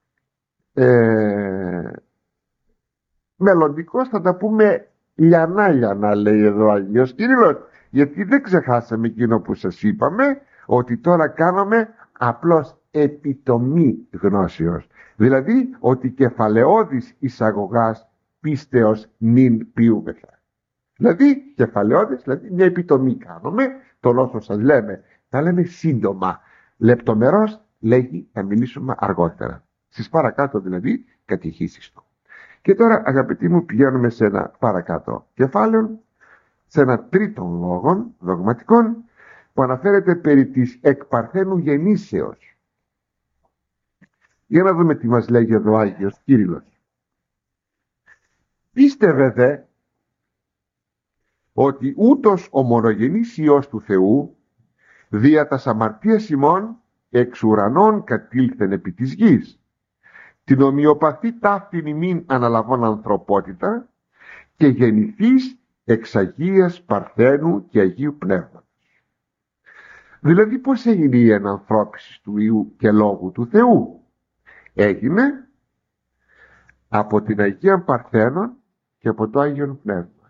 ε, μελλοντικός θα τα πούμε λιανά λιανά, λέει εδώ ο Άγιος Κύριλλος, γιατί δεν ξεχάσαμε εκείνο που σας είπαμε, ότι τώρα κάνουμε απλώς επιτομή γνώσεως. Δηλαδή ότι κεφαλαιώδης εισαγωγάς πίστεως νυν ποιούμεθα. Δηλαδή κεφαλαιώδης, δηλαδή μια επιτομή κάνουμε, τον όσο σας λέμε, τα λέμε σύντομα. Λεπτομερώς λέγει, θα μιλήσουμε αργότερα. Στις παρακάτω δηλαδή κατηχήσεις του. Και τώρα, αγαπητοί μου, πηγαίνουμε σε ένα παρακάτω κεφάλαιο, σε ένα τρίτον λόγων δογματικών, που αναφέρεται περί της εκπαρθένου γεννήσεως. Για να δούμε τι μας λέγει εδώ ο Άγιος Κύριλλος. Πίστευε δε ότι ούτως ο μονογενής Υιός του Θεού δια τας αμαρτίας ημών εξ ουρανών κατήλθεν επί της γης, την ομοιοπαθή ταύτην ημίν αναλαβών ανθρωπότητα και γεννηθείς εξ Αγίας Παρθένου και Αγίου Πνεύματος. Δηλαδή πώς έγινε η ενανθρώπιση του Υιού και Λόγου του Θεού? Έγινε από την Αγία Παρθένον και από το Άγιον Πνεύμα.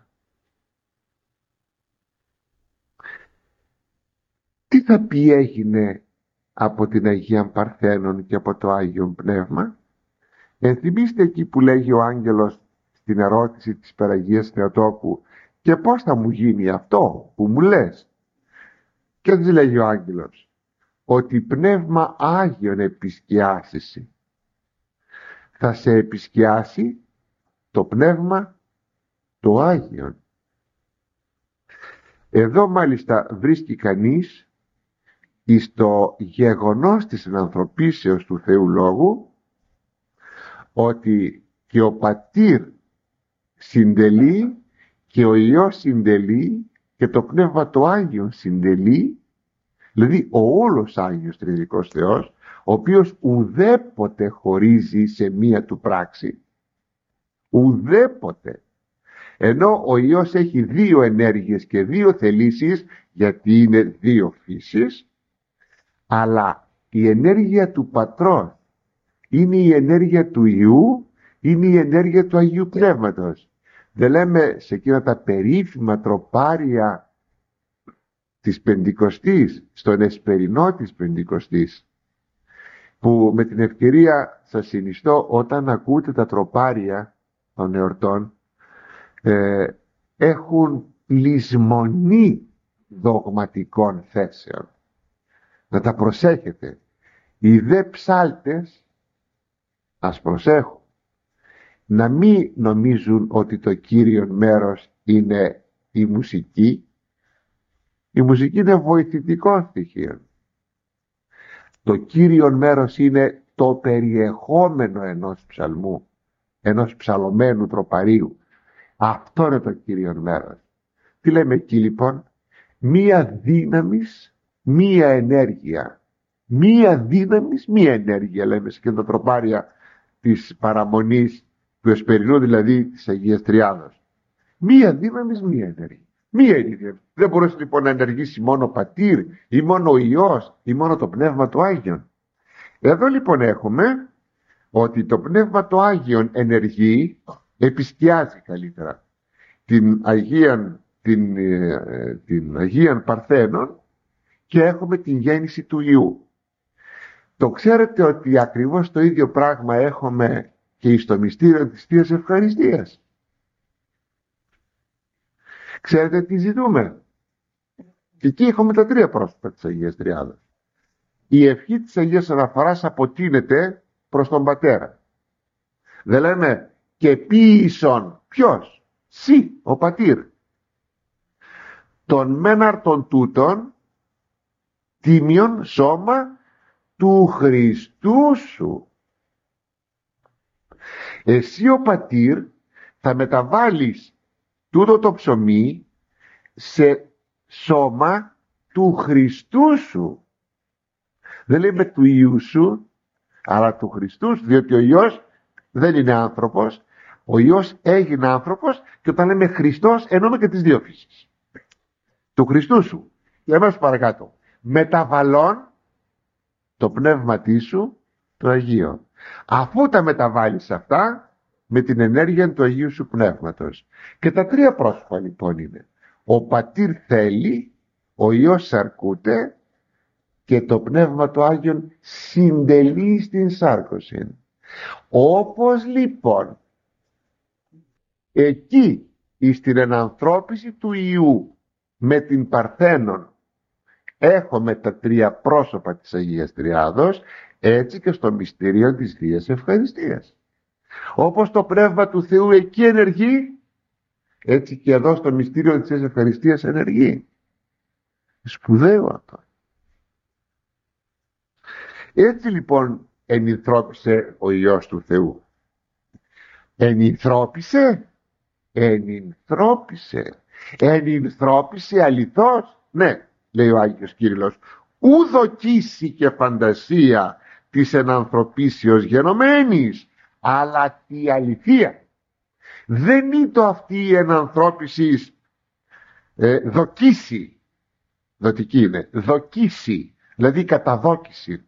Τι θα πει έγινε από την Αγία Παρθένον και από το Άγιον Πνεύμα? Ενθυμίστε εκεί που λέγει ο άγγελος στην ερώτηση της Περαγίας Θεοτόκου, και πώς θα μου γίνει αυτό που μου λες? Και έτσι λέγει ο άγγελος, ότι πνεύμα Άγιον επισκιάσεσαι. Θα σε επισκιάσει το πνεύμα το Άγιον. Εδώ μάλιστα βρίσκει κανείς εις το γεγονός της ενανθρωπίσεως του Θεού Λόγου ότι και ο Πατήρ συντελεί και ο Υιός συντελεί και το Πνεύμα το Άγιον συντελεί, δηλαδή ο όλος Άγιος Τριεδικός Θεός, ο οποίος ουδέποτε χωρίζει σε μία του πράξη, ουδέποτε, ενώ ο Υιός έχει δύο ενέργειες και δύο θελήσεις, γιατί είναι δύο φύσεις, αλλά η ενέργεια του Πατρός είναι η ενέργεια του Υιού, είναι η ενέργεια του Αγίου Πνεύματος. Δεν λέμε σε εκείνα τα περίφημα τροπάρια της Πεντηκοστής, στον εσπερινό της Πεντηκοστής, που με την ευκαιρία σας συνιστώ, όταν ακούτε τα τροπάρια των εορτών, ε, έχουν λησμονή δογματικών θέσεων. Να τα προσέχετε. Οι δε ψάλτες, ας προσέχουν, να μην νομίζουν ότι το κύριο μέρος είναι η μουσική. Η μουσική είναι βοηθητικό στοιχείο. Το κύριο μέρος είναι το περιεχόμενο ενός ψαλμού, ενός ψαλωμένου τροπαρίου. Αυτό είναι το κύριο μέρος. Τι λέμε εκεί λοιπόν? Μία δύναμης, μία ενέργεια. Μία δύναμης, μία ενέργεια λέμε σε τα τροπάρια της παραμονής του εσπερινού, δηλαδή της Αγίας Τριάδος. Μία δύναμης, μία ενέργεια. Μία ενέργεια. Δεν μπορούσε λοιπόν να ενεργήσει μόνο ο Πατήρ ή μόνο ο Υιός ή μόνο το Πνεύμα του Άγιον. Εδώ λοιπόν έχουμε ότι το Πνεύμα του Άγιον ενεργεί, επισκιάζει καλύτερα την Αγίαν, την, ε, την Αγίαν Παρθένων, και έχουμε την γέννηση του Υιού. Το ξέρετε ότι ακριβώς το ίδιο πράγμα έχουμε και στο μυστήριο της Θείας Ευχαριστίας. Ξέρετε τι ζητούμε? Και εκεί έχουμε τα τρία πρόσωπα της Αγίας Τριάδας. Η ευχή της Αγίας Αναφοράς αποτείνεται προς τον Πατέρα. Δεν λέμε και ποίησον. Ποιος? Συ, ο Πατήρ. Τον μέναρτον τούτον τίμιον σώμα του Χριστού σου. Εσύ ο Πατήρ θα μεταβάλεις τούτο το ψωμί σε σώμα του Χριστού σου. Δεν λέμε του Υιού σου, αλλά του Χριστού σου, διότι ο Υιός δεν είναι άνθρωπος. Ο Υιός έγινε άνθρωπος, και όταν λέμε Χριστός εννοούμε και τις δύο φύσεις. Του Χριστού σου. Και αμέσως παρακάτω. Μεταβαλών το πνεύματί σου το Αγίο. Αφού τα μεταβάλεις αυτά με την ενέργεια του Αγίου σου Πνεύματος. Και τα τρία πρόσωπα λοιπόν είναι: ο Πατήρ θέλει, ο Υιός σαρκούται και το Πνεύμα του Άγιον συντελεί στην σάρκωση. Όπως λοιπόν εκεί στην ενανθρώπιση του Υιού με την Παρθένον έχουμε τα τρία πρόσωπα της Αγίας Τριάδος, έτσι και στο μυστήριο της Θείας Ευχαριστίας. Όπως το Πνεύμα του Θεού εκεί ενεργεί, έτσι και εδώ στο μυστήριο της Θείας Ευχαριστίας ενεργεί. Σπουδαίο αυτό. Έτσι λοιπόν ενυνθρώπισε ο Υιός του Θεού. Ενυνθρώπισε, ενυνθρώπισε, ενυνθρώπισε αληθώς. Ναι, λέει ο Άγιος Κύριλλος, ουδοκίσει και φαντασία της ενανθρωπίσεως γενομένης, αλλά τη αληθεία. Δεν είναι το αυτή η ενανθρώπιση ε, δοκίσει, δοτική είναι, δοκίσει, δηλαδή καταδόκιση,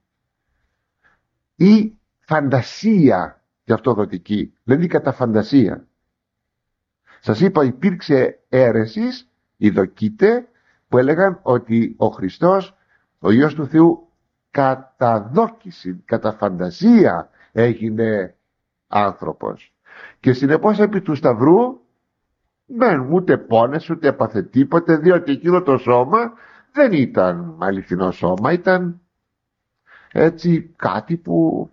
ή φαντασία, και αυτό δοτική, δηλαδή κατά φαντασία. Σας είπα, υπήρξε αίρεσης, οι δοκίτε, που έλεγαν ότι ο Χριστός, ο Υιός του Θεού, κατά δόκιση, κατά φαντασία έγινε άνθρωπος. Και συνεπώς επί του Σταυρού δεν ούτε πόνες ούτε έπαθε τίποτε, διότι εκείνο το σώμα δεν ήταν αληθινό σώμα, ήταν έτσι κάτι που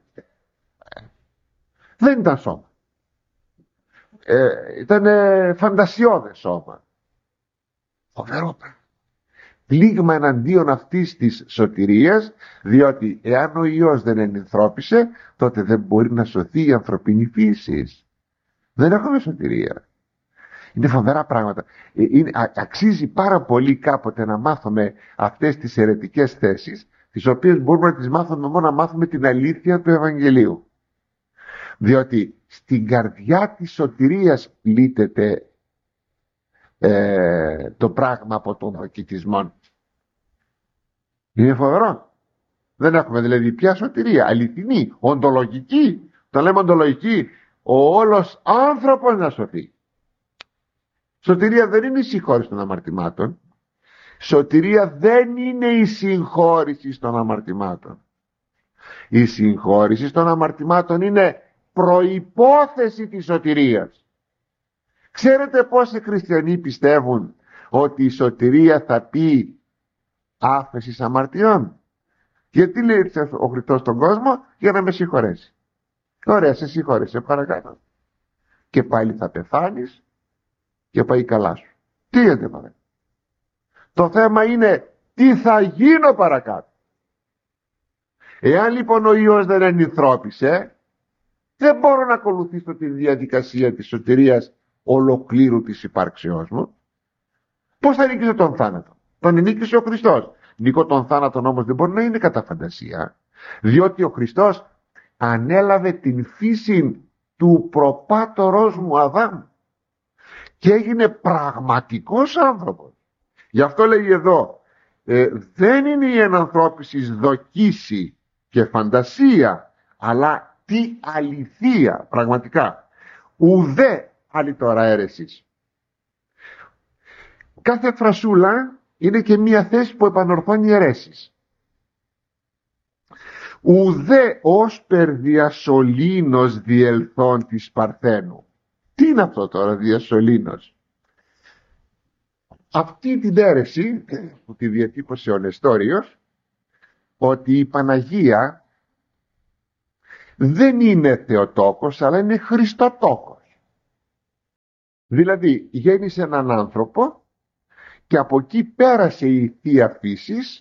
δεν ήταν σώμα. Ε, ήταν φαντασιώδες σώμα. Φοβερό πράγμα. Πλήγμα εναντίον αυτής της σωτηρίας, διότι εάν ο Υιός δεν ενυνθρώπισε, τότε δεν μπορεί να σωθεί η ανθρωπίνη φύση. Δεν έχουμε σωτηρία. Είναι φοβερά πράγματα. Είναι, α, αξίζει πάρα πολύ κάποτε να μάθουμε αυτές τις αιρετικές θέσεις, τις οποίες μπορούμε να τις μάθουμε μόνο να μάθουμε την αλήθεια του Ευαγγελίου. Διότι στην καρδιά της σωτηρίας πλήττεται ε, το πράγμα από τον δοκιτισμό. Είναι φοβερό. Δεν έχουμε δηλαδή πια σωτηρία αληθινή, οντολογική. Το λέμε οντολογική, ο όλος άνθρωπος να σωθεί. Σωτηρία δεν είναι η συγχώρηση των αμαρτημάτων. Σωτηρία δεν είναι η συγχώρηση των αμαρτημάτων. Η συγχώρηση των αμαρτημάτων είναι προϋπόθεση της σωτηρίας. Ξέρετε πόσοι χριστιανοί πιστεύουν ότι η σωτηρία θα πει άφεσης αμαρτιών? Γιατί λέει ο Χριστός στον κόσμο? Για να με συγχωρέσει. Ωραία, σε συγχώρεσε, παρακάτω. Και πάλι θα πεθάνεις και πάει καλά σου. Τι γίνεται παρακάτω? Το θέμα είναι τι θα γίνω παρακάτω. Εάν λοιπόν ο Υιός δεν ενυνθρώπισε, δεν μπορώ να ακολουθήσω τη διαδικασία της σωτηρίας ολοκλήρου της υπάρξεώς μου. Πώς θα νικήσω τον θάνατο? Τον νίκησε ο Χριστός. Νίκω τον θάνατον όμως δεν μπορεί να είναι κατά φαντασία, διότι ο Χριστός ανέλαβε την φύση του προπάτορος μου Αδάμ και έγινε πραγματικός άνθρωπος. Γι' αυτό λέει εδώ, ε, δεν είναι η ενανθρώπιση δοκίση και φαντασία, αλλά τι αληθεία πραγματικά. Ουδέ άλλη τώρα αίρεσης. Κάθε φρασούλα είναι και μία θέση που επανορθώνει αιρέσεις. Ουδέ ως περδιασολήνος διελθόν της Παρθένου. Τι είναι αυτό τώρα διασολήνος? Αυτή την αίρεση που τη διατύπωσε ο Νεστόριος, ότι η Παναγία δεν είναι Θεοτόκος αλλά είναι Χριστοτόκος. Δηλαδή γέννησε έναν άνθρωπο και από εκεί πέρασε η Θεία Φύσης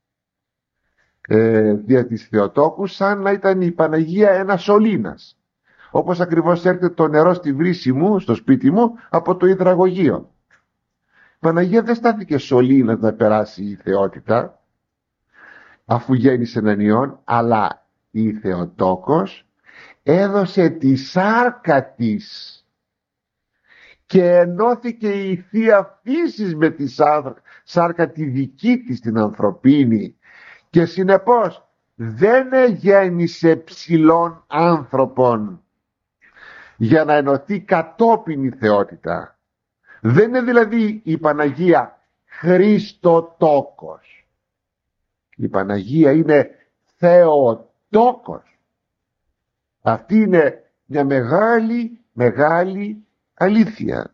ε, δια της Θεοτόκου, σαν να ήταν η Παναγία ένας σωλήνας. Όπως ακριβώς έρχεται το νερό στη βρύση μου, στο σπίτι μου, από το υδραγωγείο. Η Παναγία δεν στάθηκε σωλήνας να περάσει η θεότητα, αφού γέννησε έναν Υιόν, αλλά η Θεοτόκος έδωσε τη σάρκα της και ενώθηκε η Θεία Φύσης με τη σάρκα τη δική της την ανθρωπίνη, και συνεπώς δεν γέννησε ψηλών άνθρωπον για να ενωθεί κατόπιν η θεότητα. Δεν είναι δηλαδή η Παναγία Χριστοτόκος. Η Παναγία είναι Θεοτόκος. Αυτή είναι μια μεγάλη μεγάλη αλήθεια.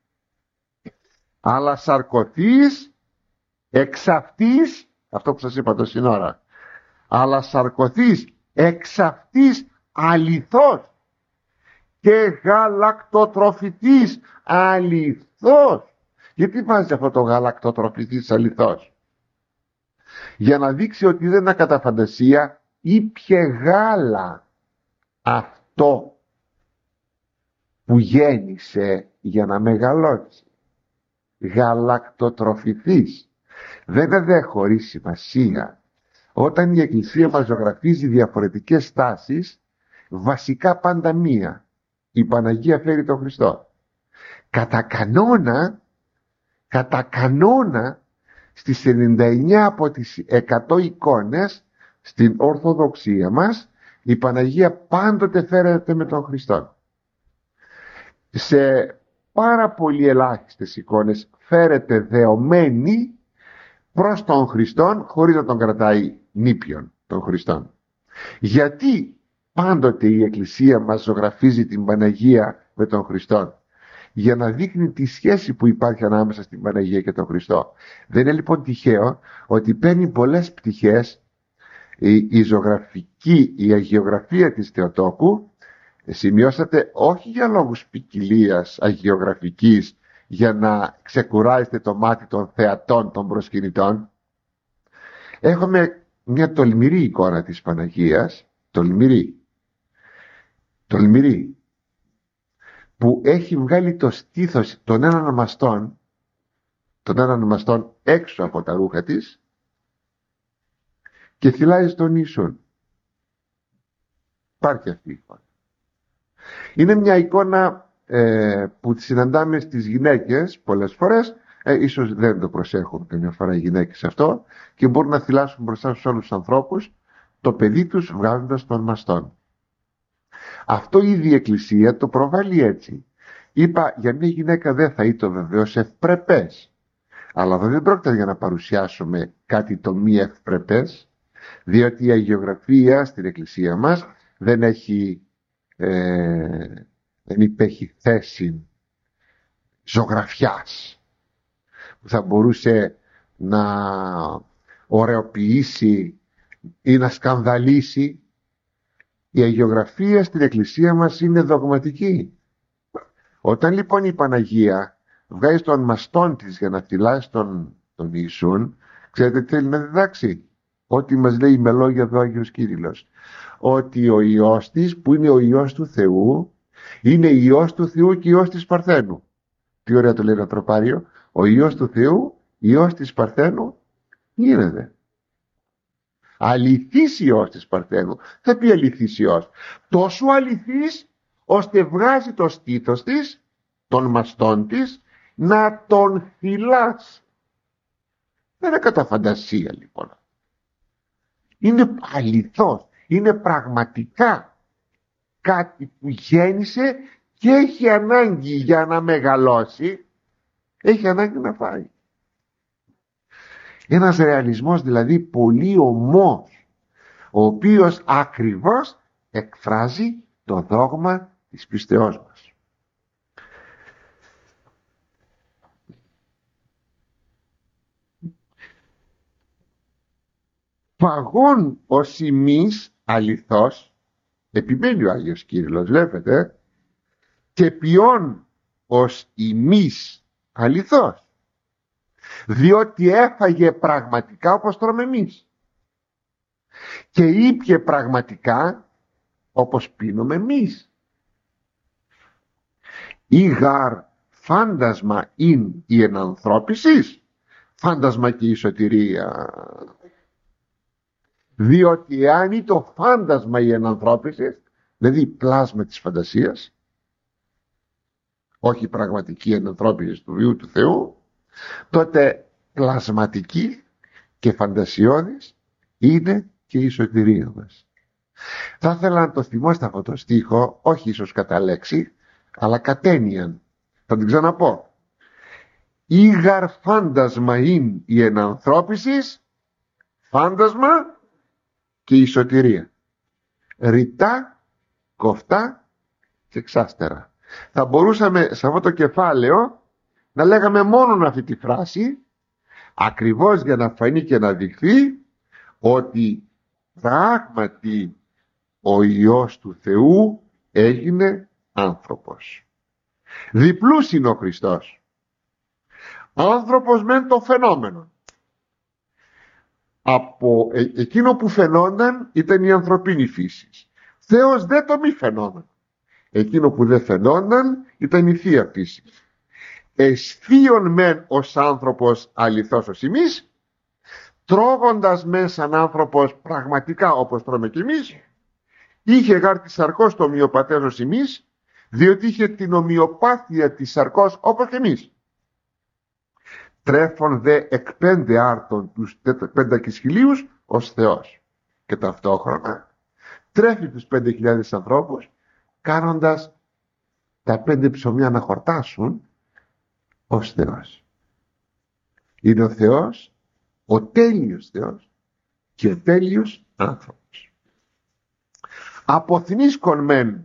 Αλλά σαρκωθείς εξ αυτής, αυτό που σας είπα το σύνορα, αλλά σαρκωθείς εξ αυτής αληθώς και γαλακτοτροφητής αληθώς. Γιατί βάζει αυτό το γαλακτοτροφητής αληθώς? Για να δείξει ότι δεν είναι κατά φαντασία, ήπιε γάλα αυτό που γέννησε για να μεγαλώσει. Γαλακτοτροφητής. Βέβαια δεν χωρίς σημασία. Όταν η Εκκλησία μας ζωγραφίζει διαφορετικές στάσεις, βασικά πάντα μία. Η Παναγία φέρει τον Χριστό. Κατά κανόνα, κατά κανόνα, στις ενενήντα εννιά από τις εκατό εικόνες στην Ορθοδοξία μας, η Παναγία πάντοτε φέρεται με τον Χριστό. Σε πάρα πολύ ελάχιστες εικόνες φέρεται δεωμένη προς τον Χριστόν, χωρίς να τον κρατάει νήπιον τον Χριστόν. Γιατί πάντοτε η Εκκλησία μας ζωγραφίζει την Παναγία με τον Χριστόν? Για να δείχνει τη σχέση που υπάρχει ανάμεσα στην Παναγία και τον Χριστό. Δεν είναι λοιπόν τυχαίο ότι παίρνει πολλές πτυχές η, η ζωγραφική, η αγιογραφία της Θεοτόκου. Σημειώσατε, όχι για λόγους ποικιλίας αγιογραφικής, για να ξεκουράζετε το μάτι των θεατών, των προσκυνητών. Έχουμε μια τολμηρή εικόνα της Παναγίας, τολμηρή, τολμηρή, που έχει βγάλει το στήθος των έναν μαστών, των έναν μαστών έξω από τα ρούχα της, και θυλάει στον ίσον. Υπάρχει αυτή η εικόνα. Είναι μια εικόνα ε, που τη συναντάμε στις γυναίκες πολλές φορές. Ε, ίσως δεν το προσέχουν καμιά φορά οι γυναίκες αυτό και μπορούν να θυλάσουν μπροστά στους όλους τους ανθρώπους το παιδί τους βγάζοντας τον μαστόν. Αυτό ήδη η Εκκλησία το προβάλλει έτσι. Είπα, για μια γυναίκα δεν θα ήταν βεβαίως ευπρεπές. Αλλά εδώ δεν πρόκειται για να παρουσιάσουμε κάτι το μη ευπρεπές, διότι η αγιογραφία στην Εκκλησία μας δεν έχει, ε, δεν υπέχει θέση ζωγραφιάς που θα μπορούσε να ωρεοποιήσει ή να σκανδαλίσει. Η αγιογραφία στην Εκκλησία μας είναι δογματική. Όταν λοιπόν η Παναγία βγάζει τον μαστόν της για να θυλάσει τον, τον Ιησούν, ξέρετε τι θέλει να διδάξει? Ό,τι μας λέει με λόγια εδώ ο Άγιος Κύριλλος. Ότι ο Υιός της, που είναι ο Υιός του Θεού, είναι Υιός του Θεού και Υιός της Παρθένου. Τι ωραία το λέει το τροπάριο. Ο Υιός του Θεού, Υιός της Παρθένου γίνεται. Αληθής Υιός της Παρθένου. Θα πει αληθής Υιός. Τόσο αληθής ώστε βγάζει το στήθος της, τον μαστόν της, να τον θυλάς. Δεν είναι κατά φαντασία λοιπόν. Είναι αληθώς. Είναι πραγματικά κάτι που γέννησε και έχει ανάγκη για να μεγαλώσει. Έχει ανάγκη να φάει. Ένας ρεαλισμός δηλαδή πολύ ομός, ο οποίος ακριβώς εκφράζει το δόγμα της πίστεώς μας. Φαγών ως ημείς αληθώς, επιμένει ο Άγιος Κύριλλος, βλέπετε, και ποιόν ως ημείς αληθώς, διότι έφαγε πραγματικά όπως τρώμε εμείς και ήπιε πραγματικά όπως πίνουμε εμείς. Ή γαρ φάντασμα ειν η ενανθρώπισης, φάντασμα και η σωτηρία. Διότι εάν είναι το φάντασμα η ενανθρώπισης, δηλαδή πλάσμα της φαντασίας, όχι πραγματική ενανθρώπιση του Υιού του Θεού, τότε πλασματική και φαντασιώδης είναι και η σωτηρία μας. Θα ήθελα να το θυμόστε αυτό το στίχο, όχι ίσως κατά λέξη, αλλά κατ' έννοιαν. Θα την ξαναπώ. Ήγαρ φάντασμα ειν η ενανθρώπισης, φάντασμα και η σωτηρία. Ρητά, κοφτά και εξάστερα. Θα μπορούσαμε σε αυτό το κεφάλαιο να λέγαμε μόνο αυτή τη φράση, ακριβώς για να φανεί και να δειχθεί ότι πράγματι ο Υιός του Θεού έγινε άνθρωπος. Διπλούς είναι ο Χριστός. Άνθρωπος μεν το φαινόμενο. Από ε, εκείνο που φαινόταν ήταν η ανθρωπίνη φύση. Θεός δεν το μη φαινόμενο. Εκείνο που δεν φαινόταν ήταν η θεία φύση. Εσθίων μεν ως άνθρωπος αληθώς ως εμείς, τρώγοντας μεν σαν άνθρωπος πραγματικά όπως τρώμε κι εμείς, είχε γάρ τη σαρκός το ομοιοπατές ως εμείς, διότι είχε την ομοιοπάθεια της σαρκός όπως και εμείς. Τρέφον δε εκ πέντε άρτων τους πεντακισχυλίους ως Θεός. Και ταυτόχρονα τρέφει τους πέντε χιλιάδες ανθρώπους, κάνοντας τα πέντε ψωμιά να χορτάσουν ως Θεός. Είναι ο Θεός, ο τέλειος Θεός και ο τέλειος άνθρωπος. Αποθνίσκον μεν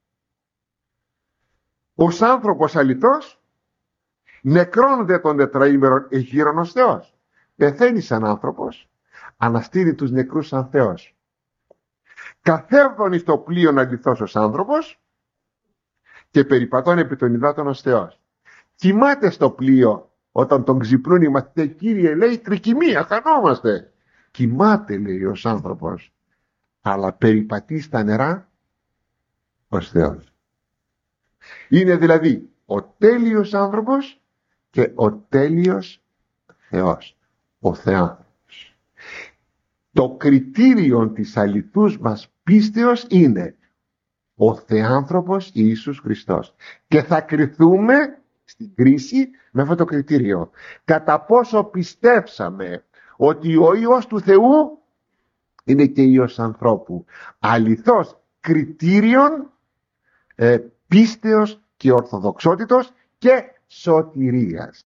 ως άνθρωπος αληθώς, νεκρόν δε των τετραήμερων εγείρον ως Θεός. Πεθαίνει σαν άνθρωπος, αναστήρει τους νεκρούς σαν Θεός. Καθέρδον εις το πλοίον αληθώς ως άνθρωπος και περιπατών επί των υδάτων ως Θεός. Κοιμάται στο πλοίο όταν τον ξυπνούν οι μαθητές, Κύριε, λέει, τρικυμία, χανόμαστε. Κοιμάται, λέει, ως άνθρωπος, αλλά περιπατεί στα νερά ως Θεός. Είναι δηλαδή ο τέλειος άνθρωπος και ο τέλειος Θεός, ο Θεάνθρωπος. Το κριτήριο της αληθούς μας πίστεως είναι ο Θεάνθρωπος Ιησούς Χριστός. Και θα κριθούμε στην κρίση με αυτό το κριτήριο. Κατά πόσο πιστέψαμε ότι ο Υιός του Θεού είναι και Υιός ανθρώπου. Αληθώς κριτήριον ε, πίστεως και ορθοδοξότητος και σωτηρίας.